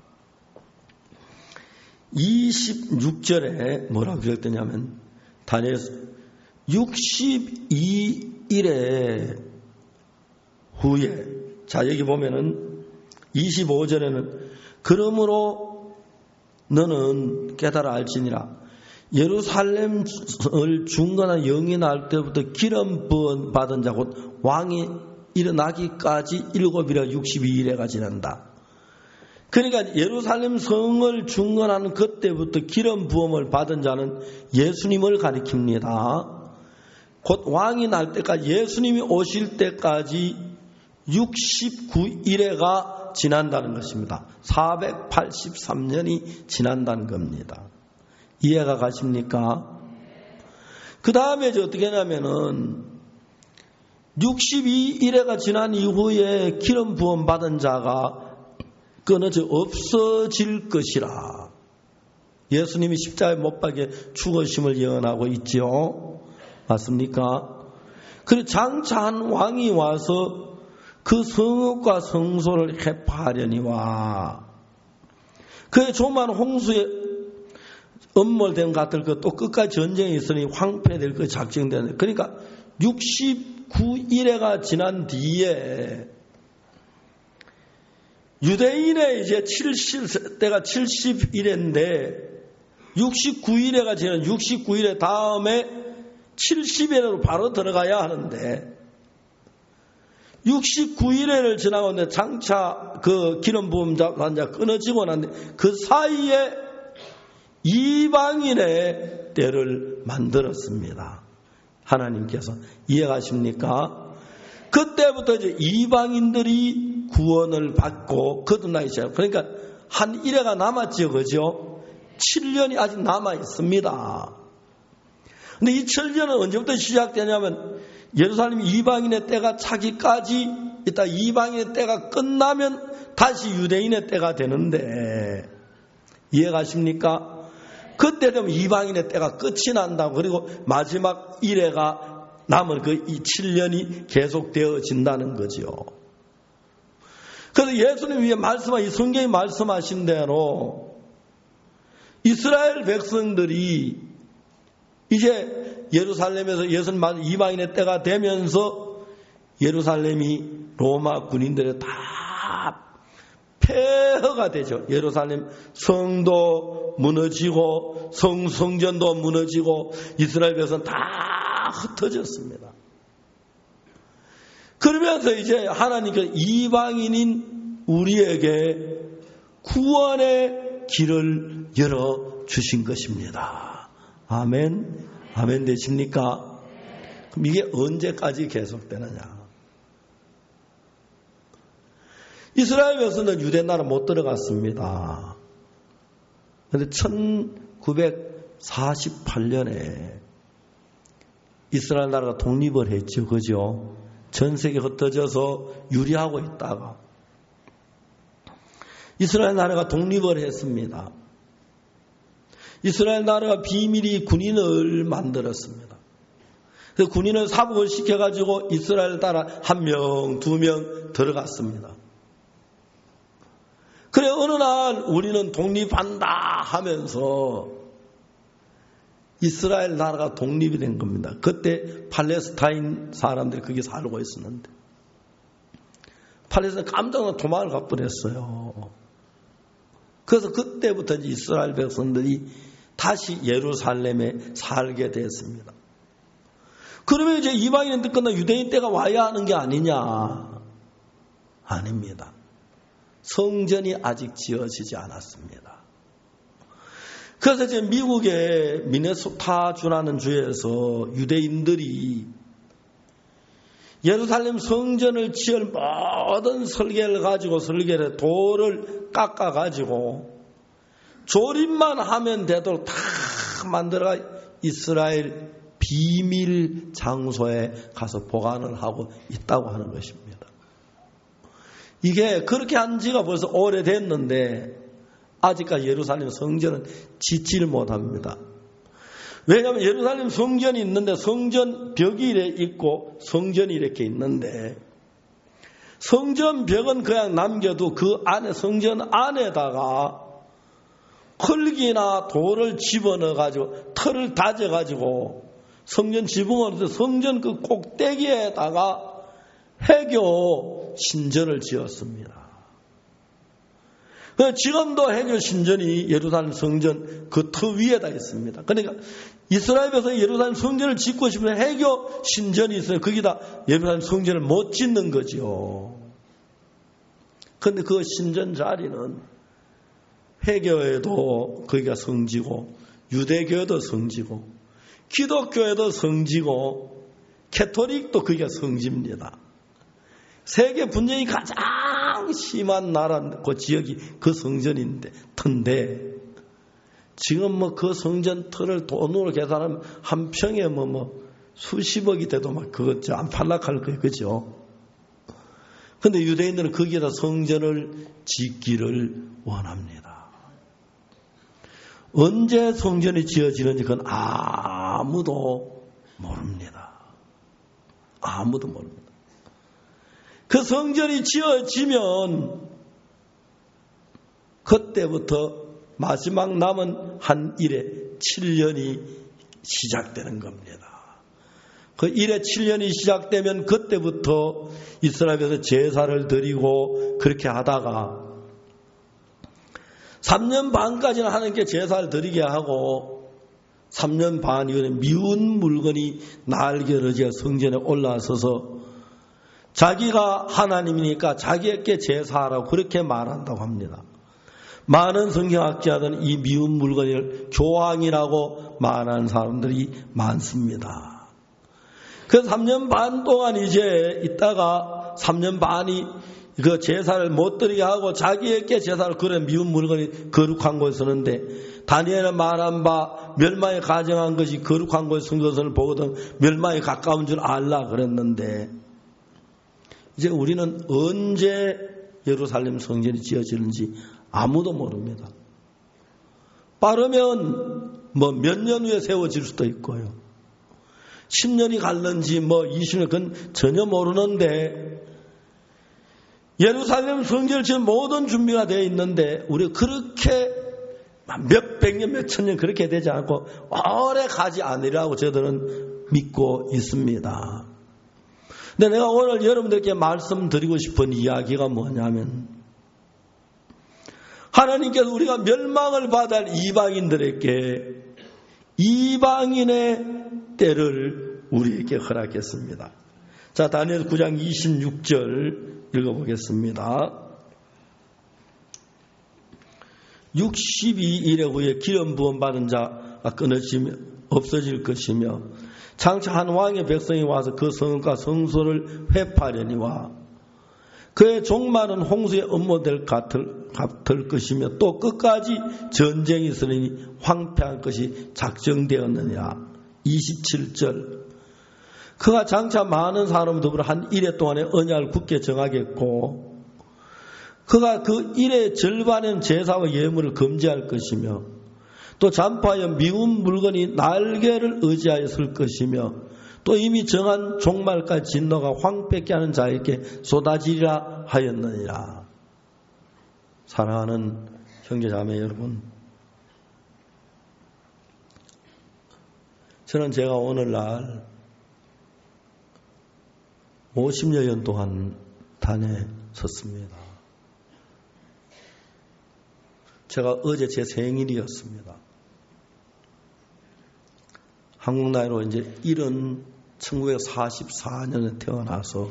26절에 뭐라고 기록되냐면 다니엘 62일에 후에 자 여기 보면은 25절에는 그러므로 너는 깨달아 알지니라 예루살렘을 중건한 영이 날 때부터 기름 부음 받은 자 곧 왕이 일어나기까지 7일이라 62일에가 지난다. 그러니까 예루살렘 성을 중건하는 그때부터 기름 부음을 받은 자는 예수님을 가리킵니다. 곧 왕이 날 때까지 예수님이 오실 때까지 69일에가 지난다는 것입니다. 483년이 지난다는 겁니다. 이해가 가십니까? 그 다음에 어떻게 하냐면은 62일에가 지난 이후에 기름 부음 받은 자가 끊어져 없어질 것이라. 예수님이 십자가에 못 박혀 죽으심을 예언하고 있죠. 맞습니까? 그리고 장차 한 왕이 와서 그 성읍과 성소를 해파하려니와 그의 조그만 홍수에 엄몰된 것들 또 끝까지 전쟁이 있으니 황폐될 것 작정되는. 그러니까 69일에가 지난 뒤에 유대인의 이제 때가 70일인데 69일에가 지난 69일에 다음에 70일로 바로 들어가야 하는데 69일을 지나가는데 장차 그 기름 부음 잔자 끊어지고 났는데 그 사이에 이방인의 때를 만들었습니다. 하나님께서 이해가십니까? 그때부터 이제 이방인들이 구원을 받고 거듭나기 시작해요. 그러니까 한 1회가 남았죠, 그죠? 7년이 아직 남아 있습니다. 근데 이 7년은 언제부터 시작되냐면 예루살렘 이방인의 때가 차기까지 이따 이방인의 때가 끝나면 다시 유대인의 때가 되는데 이해가십니까? 그때 되면 이방인의 때가 끝이 난다고. 그리고 마지막 1회가 남은 그 이 7년이 계속되어진다는 거죠. 그래서 예수님 위에 말씀하신 이 성경이 말씀하신 대로 이스라엘 백성들이 이제 예루살렘에서 예수님 이방인의 때가 되면서 예루살렘이 로마 군인들에 다 폐허가 되죠. 예루살렘 성도 무너지고 성전도 무너지고 이스라엘 백성은 다 흩어졌습니다. 그러면서 이제 하나님께서 이방인인 우리에게 구원의 길을 열어주신 것입니다. 아멘. 아멘 되십니까? 그럼 이게 언제까지 계속되느냐? 이스라엘 백성은 유대 나라 못 들어갔습니다. 그런데 1948년에 이스라엘 나라가 독립을 했죠. 그죠? 전 세계 흩어져서 유리하고 있다가 이스라엘 나라가 독립을 했습니다. 이스라엘 나라가 비밀이 군인을 만들었습니다. 그래서 군인을 사복을 시켜가지고 이스라엘 나라 1명, 2명 들어갔습니다. 그래 어느 날 우리는 독립한다 하면서 이스라엘 나라가 독립이 된 겁니다. 그때 팔레스타인 사람들이 거기 살고 있었는데 팔레스타인 깜짝 놀라 도망을 가버렸어요. 그래서 그때부터 이스라엘 백성들이 다시 예루살렘에 살게 됐습니다. 그러면 이제 이방인들 끝나 유대인 때가 와야 하는 게 아니냐? 아닙니다. 성전이 아직 지어지지 않았습니다. 그래서 이제 미국의 미네소타주라는 주에서 유대인들이 예루살렘 성전을 지을 모든 설계를 가지고 설계를 돌을 깎아가지고 조립만 하면 되도록 다 만들어 이스라엘 비밀 장소에 가서 보관을 하고 있다고 하는 것입니다. 이게 그렇게 한 지가 벌써 오래됐는데 아직까지 예루살렘 성전은 짓지를 못합니다. 왜냐하면 예루살렘 성전이 있는데 성전 벽이 이렇게 있고 성전이 이렇게 있는데 성전 벽은 그냥 남겨도 그 안에 성전 안에다가 흙이나 돌을 집어넣어가지고 털을 다져가지고 성전 지붕으로 성전 그 꼭대기에다가 해교 신전을 지었습니다. 지금도 해교 신전이 예루살렘 성전 그 터 위에다 있습니다. 그러니까 이스라엘에서 예루살렘 성전을 짓고 싶으면 해교 신전이 있어요. 거기다 예루살렘 성전을 못 짓는 거죠. 그런데 그 신전 자리는 해교에도 거기가 성지고 유대교에도 성지고 기독교에도 성지고 캐토릭도 거기가 성지입니다. 세계 분쟁이 가장 심한 나라 그 지역이 그 성전인데 턴데 지금 뭐 그 성전 터를 돈으로 계산하면 한 평에 뭐 수십억이 돼도 막 그거 안 팔락할 거예요, 그죠? 근데 유대인들은 거기에다 성전을 짓기를 원합니다. 언제 성전이 지어지는지 그건 아무도 모릅니다. 아무도 모릅니다. 그 성전이 지어지면 그때부터 마지막 남은 한 일에 7년이 시작되는 겁니다. 그 일에 7년이 시작되면 그때부터 이스라엘에서 제사를 드리고 그렇게 하다가 3년 반까지는 하나님께 제사를 드리게 하고 3년 반 이후에 미운 물건이 날개를 지어 성전에 올라서서 자기가 하나님이니까 자기에게 제사하라고 그렇게 말한다고 합니다. 많은 성경학자들은 이 미운 물건을 교황이라고 말하는 사람들이 많습니다. 그 3년 반 동안 이제 있다가 3년 반이 그 제사를 못 드리게 하고 자기에게 제사를 그래 미운 물건이 거룩한 곳에 서는데 다니엘은 말한 바 멸망에 가정한 것이 거룩한 곳에 선 것을 보거든 멸망에 가까운 줄 알라 그랬는데 이제 우리는 언제 예루살렘 성전이 지어지는지 아무도 모릅니다. 빠르면 뭐 몇 년 후에 세워질 수도 있고요. 10년이 갈는지 뭐 20년 그건 전혀 모르는데 예루살렘 성전을 지은 모든 준비가 되어 있는데 우리가 그렇게 몇백 년, 몇천 년 그렇게 되지 않고 오래 가지 않으리라고 저들은 믿고 있습니다. 근데 내가 오늘 여러분들께 말씀드리고 싶은 이야기가 뭐냐면 하나님께서 우리가 멸망을 받을 이방인들에게 이방인의 때를 우리에게 허락했습니다. 자, 다니엘 9장 26절 읽어보겠습니다. 62일에 후에 기름 부음 받은 자가 끊어지며 없어질 것이며 장차 한 왕의 백성이 와서 그 성과 성소를 회파하려니와 그의 종말은 홍수의 음모될 같을 것이며 또 끝까지 전쟁이 있으니 황폐할 것이 작정되었느냐. 27절 그가 장차 많은 사람 더불어 한 일해 동안에 언약을 굳게 정하겠고 그가 그 일의 절반은 제사와 예물을 금지할 것이며 또 잔파하여 미운 물건이 날개를 의지하여 설 것이며 또 이미 정한 종말까지 진노가 황폐케 하는 자에게 쏟아지리라 하였느니라. 사랑하는 형제자매 여러분, 저는 제가 오늘날 50여 년 동안 단에 섰습니다. 제가 어제 제 생일이었습니다. 한국 나이로 이제 1944년에 태어나서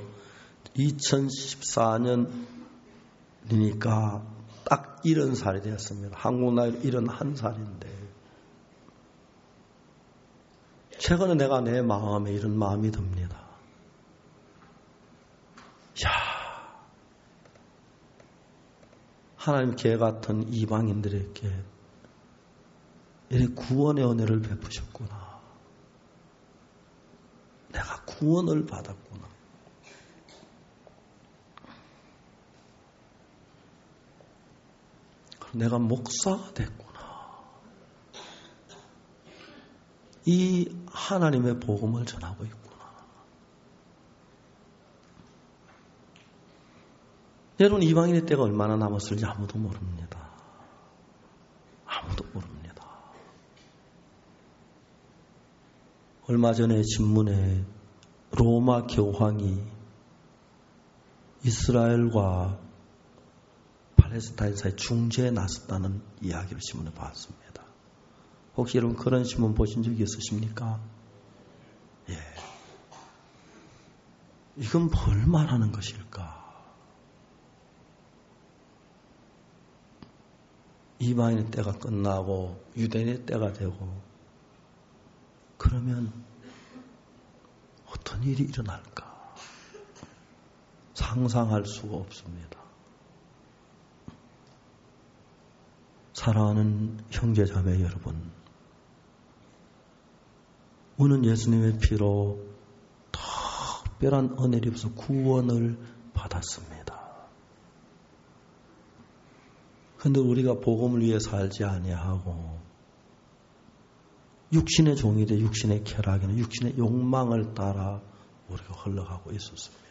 2014년이니까 딱 70살이 되었습니다. 한국 나이로 71살인데 최근에 내가 내 마음에 이런 마음이 듭니다. 야, 하나님 개 같은 이방인들에게 이렇게 구원의 은혜를 베푸셨구나. 내가 구원을 받았구나. 내가 목사가 됐구나. 이 하나님의 복음을 전하고 있구나. 여러분, 이방인의 때가 얼마나 남았을지 아무도 모릅니다. 아무도 모릅니다. 얼마 전에 신문에 로마 교황이 이스라엘과 팔레스타인 사이 중재에 나섰다는 이야기를 신문에 봤습니다. 혹시 여러분 그런 신문 보신 적이 있으십니까? 예. 이건 뭘 말하는 것일까? 이방인의 때가 끝나고 유대인의 때가 되고 그러면 어떤 일이 일어날까? 상상할 수가 없습니다. 사랑하는 형제자매 여러분, 우리는 예수님의 피로 특별한 은혜를 입어서 구원을 받았습니다. 그런데 우리가 복음을 위해 살지 아니하고 육신의 종이 돼 육신의 쾌락이나 육신의 욕망을 따라 우리가 흘러가고 있었습니다.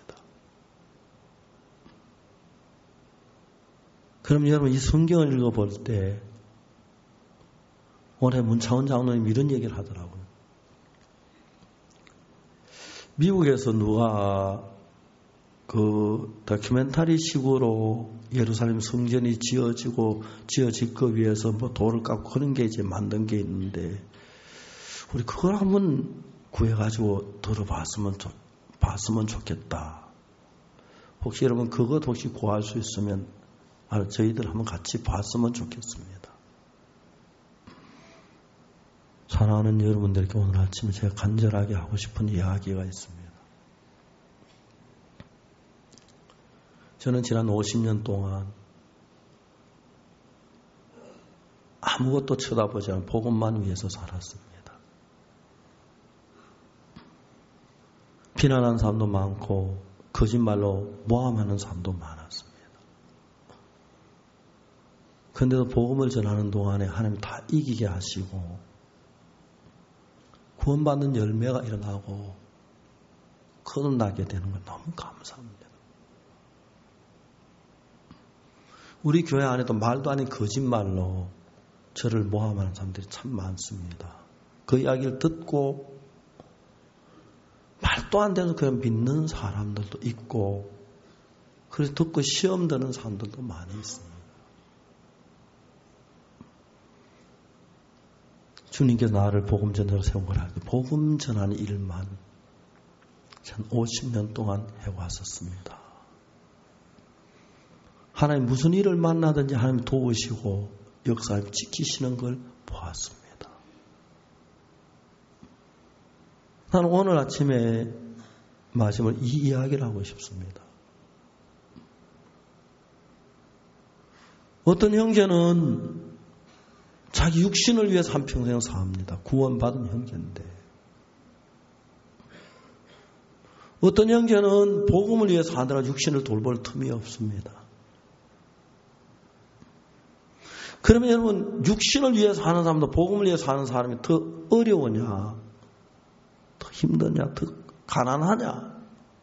그럼 여러분 이 성경을 읽어볼 때 오늘 문차원 장로님 이런 얘기를 하더라고요. 미국에서 누가 그 다큐멘터리 식으로 예루살렘 성전이 지어질 거 위해서 뭐 돌을 깎고 그런 게 이제 만든 게 있는데 우리 그걸 한번 구해가지고 들어봤으면 좋겠다. 혹시 여러분 그것 혹시 구할 수 있으면 저희들 한번 같이 봤으면 좋겠습니다. 사랑하는 여러분들께 오늘 아침에 제가 간절하게 하고 싶은 이야기가 있습니다. 저는 지난 50년 동안 아무것도 쳐다보지 않은 복음만 위해서 살았습니다. 비난하는 사람도 많고 거짓말로 모함하는 사람도 많았습니다. 그런데도 복음을 전하는 동안에 하나님 다 이기게 하시고 구원받는 열매가 일어나고 거듭나게 되는 건 너무 감사합니다. 우리 교회 안에도 말도 아닌 거짓말로 저를 모함하는 사람들이 참 많습니다. 그 이야기를 듣고 말도 안 되는 그냥 믿는 사람들도 있고 그래서 듣고 시험 드는 사람들도 많이 있습니다. 주님께서 나를 복음 전자로 세운 걸 알고 복음 전하는 일만 전 50년 동안 해왔었습니다. 하나님 무슨 일을 만나든지 하나님 도우시고 역사를 지키시는 걸 보았습니다. 나는 오늘 아침에 마지막으로 이 이야기를 하고 싶습니다. 어떤 형제는 자기 육신을 위해서 한평생 삽니다. 구원받은 형제인데. 어떤 형제는 복음을 위해서 사느라 육신을 돌볼 틈이 없습니다. 그러면 여러분 육신을 위해서 사는 사람도 복음을 위해서 사는 사람이 더 어려우냐? 더 힘드냐? 더 가난하냐?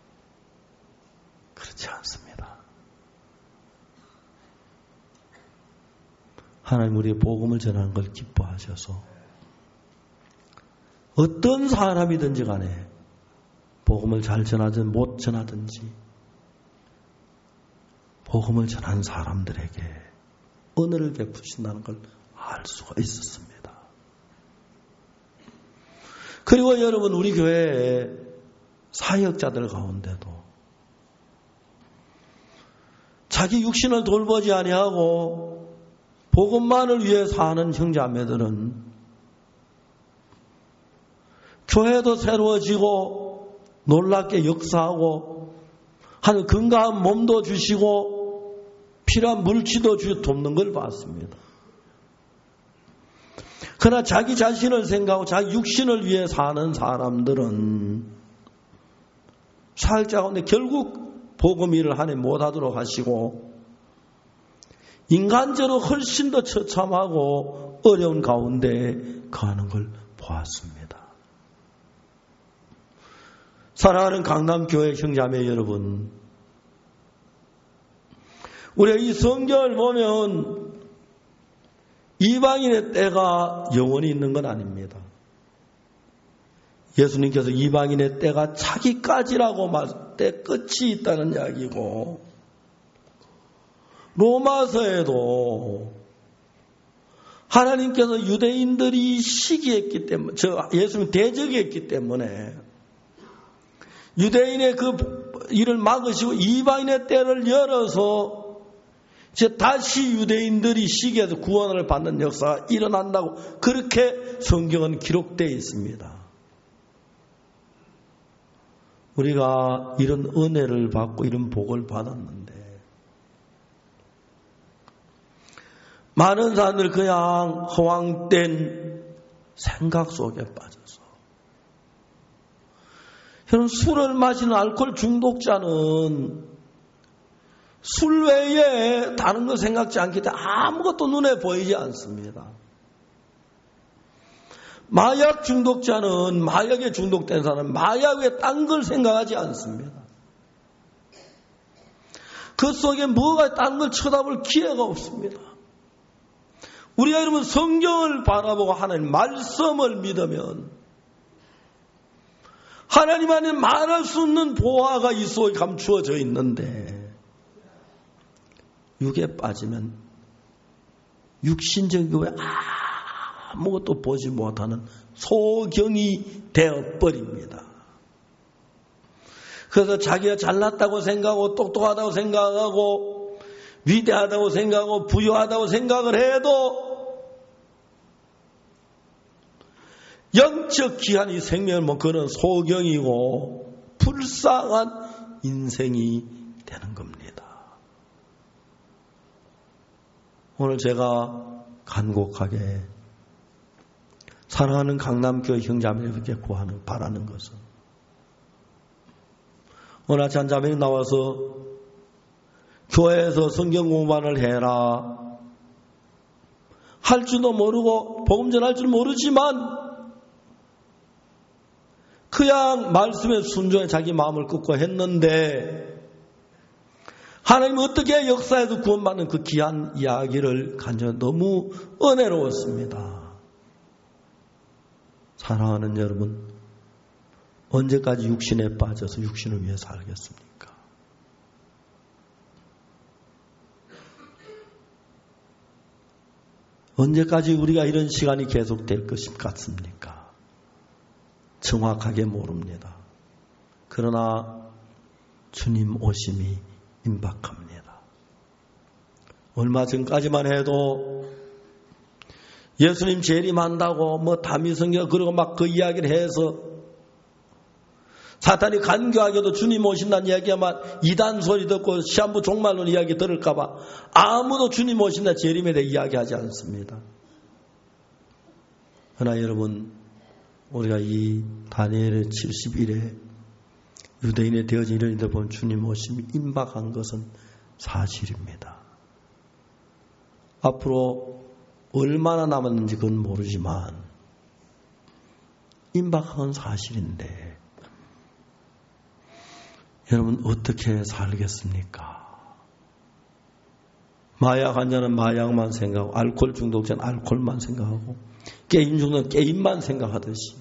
그렇지 않습니다. 하나님 우리의 복음을 전하는 걸 기뻐하셔서 어떤 사람이든지 간에 복음을 잘 전하든 못 전하든지 복음을 전한 사람들에게 은혜를 베푸신다는 걸 알 수가 있었습니다. 그리고 여러분 우리 교회의 사역자들 가운데도 자기 육신을 돌보지 아니하고 복음만을 위해 사는 형제자매들은 교회도 새로워지고 놀랍게 역사하고 하는 건강한 몸도 주시고 필요한 물질도 돕는 걸 봤습니다. 그러나 자기 자신을 생각하고 자기 육신을 위해 사는 사람들은 사역자 가운데 결국 복음 일을 하나님 못하도록 하시고 인간적으로 훨씬 더 처참하고 어려운 가운데 가는 걸 보았습니다. 사랑하는 강남교회 형제자매 여러분, 우리가 이 성경을 보면 이방인의 때가 영원히 있는 건 아닙니다. 예수님께서 이방인의 때가 차기까지라고 때 끝이 있다는 이야기고 로마서에도 하나님께서 유대인들이 시기했기 때문에 예수님 대적했기 때문에 유대인의 그 일을 막으시고 이방인의 때를 열어서 이제 다시 유대인들이 시기에서 구원을 받는 역사가 일어난다고 그렇게 성경은 기록되어 있습니다. 우리가 이런 은혜를 받고 이런 복을 받았는데 많은 사람들 그냥 허황된 생각 속에 빠져서 여러분 술을 마시는 알코올 중독자는 술 외에 다른 거 생각지 않기 때문에 아무것도 눈에 보이지 않습니다. 마약 중독자는 마약에 중독된 사람은 마약 외에 딴 걸 생각하지 않습니다. 그 속에 뭐가 딴 걸 쳐다볼 기회가 없습니다. 우리가 여러분 성경을 바라보고 하나님 말씀을 믿으면 하나님 안에 말할 수 없는 보화가 이 속에 감추어져 있는데 육에 빠지면 육신적인 게 아무것도 보지 못하는 소경이 되어버립니다. 그래서 자기가 잘났다고 생각하고 똑똑하다고 생각하고 위대하다고 생각하고 부유하다고 생각을 해도 영적 귀한 이 생명을 뭐 그런 소경이고 불쌍한 인생이 되는 겁니다. 오늘 제가 간곡하게 사랑하는 강남교회 형제자매들께 바라는 것은 오늘 아침 한 자매가 나와서 교회에서 성경 공부만을 해라 할 줄도 모르고 복음 전할 줄 모르지만 그냥 말씀에 순종해 자기 마음을 끄고 했는데 하나님 어떻게 역사에서 구원받는 그 귀한 이야기를 간증해 너무 은혜로웠습니다. 사랑하는 여러분, 언제까지 육신에 빠져서 육신을 위해 살겠습니까? 언제까지 우리가 이런 시간이 계속될 것 같습니까? 정확하게 모릅니다. 그러나 주님 오심이 임박합니다. 얼마 전까지만 해도 예수님 재림한다고 뭐 다미성경 그러고 막 그 이야기를 해서 사탄이 간교하게도 주님 오신다는 이야기야만 이단 소리 듣고 시한부 종말론 이야기 들을까봐 아무도 주님 오신다 재림에 대해 이야기하지 않습니다. 그러나 여러분 우리가 이 다니엘의 70일에 유대인의 되어진 이런 일들 보면 주님 오심이 임박한 것은 사실입니다. 앞으로 얼마나 남았는지 그건 모르지만 임박한 건 사실인데 여러분 어떻게 살겠습니까? 마약 환자는 마약만 생각하고 알코올 중독자는 알코올만 생각하고 게임 중독자는 게임만 생각하듯이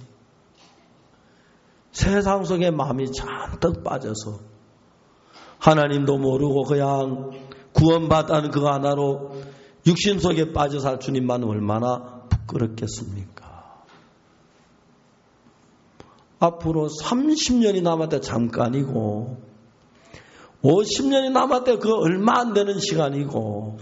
세상 속에 마음이 잔뜩 빠져서 하나님도 모르고 그냥 구원받다는 그거 하나로 육신 속에 빠져 살 주님만 얼마나 부끄럽겠습니까? 앞으로 30년이 남았다 잠깐이고 50년이 남았다 그 얼마 안 되는 시간이고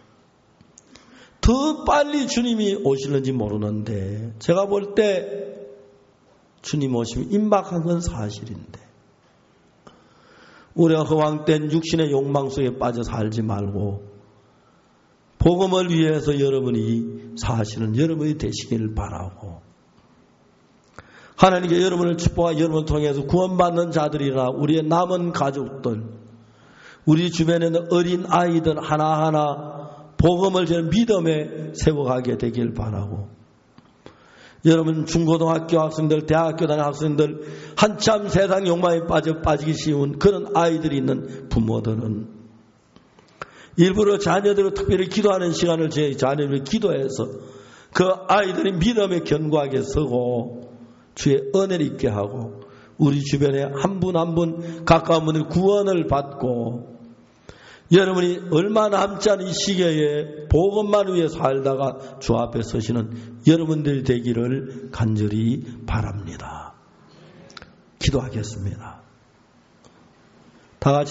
더 빨리 주님이 오실는지 모르는데 제가 볼 때 주님 오심이 임박한 건 사실인데 우리가 허황된 육신의 욕망 속에 빠져 살지 말고 복음을 위해서 여러분이 사실은 여러분이 되시기를 바라고 하나님께 여러분을 축복하고 여러분을 통해서 구원받는 자들이나 우리의 남은 가족들 우리 주변에 있는 어린 아이들 하나하나 복음을 저는 믿음에 세워가게 되길 바라고 여러분 중고등학교 학생들 대학교 다니는 학생들 한참 세상 욕망에 빠지기 쉬운 그런 아이들이 있는 부모들은 일부러 자녀들을 특별히 기도하는 시간을 제 자녀를 기도해서 그 아이들이 믿음에 견고하게 서고 주의 은혜를 있게 하고 우리 주변에 한 분 한 분 가까운 분들 구원을 받고 여러분이 얼마 남지 않은 이 시기에 복음만 위해 살다가 주 앞에 서시는 여러분들 되기를 간절히 바랍니다. 기도하겠습니다. 다 같이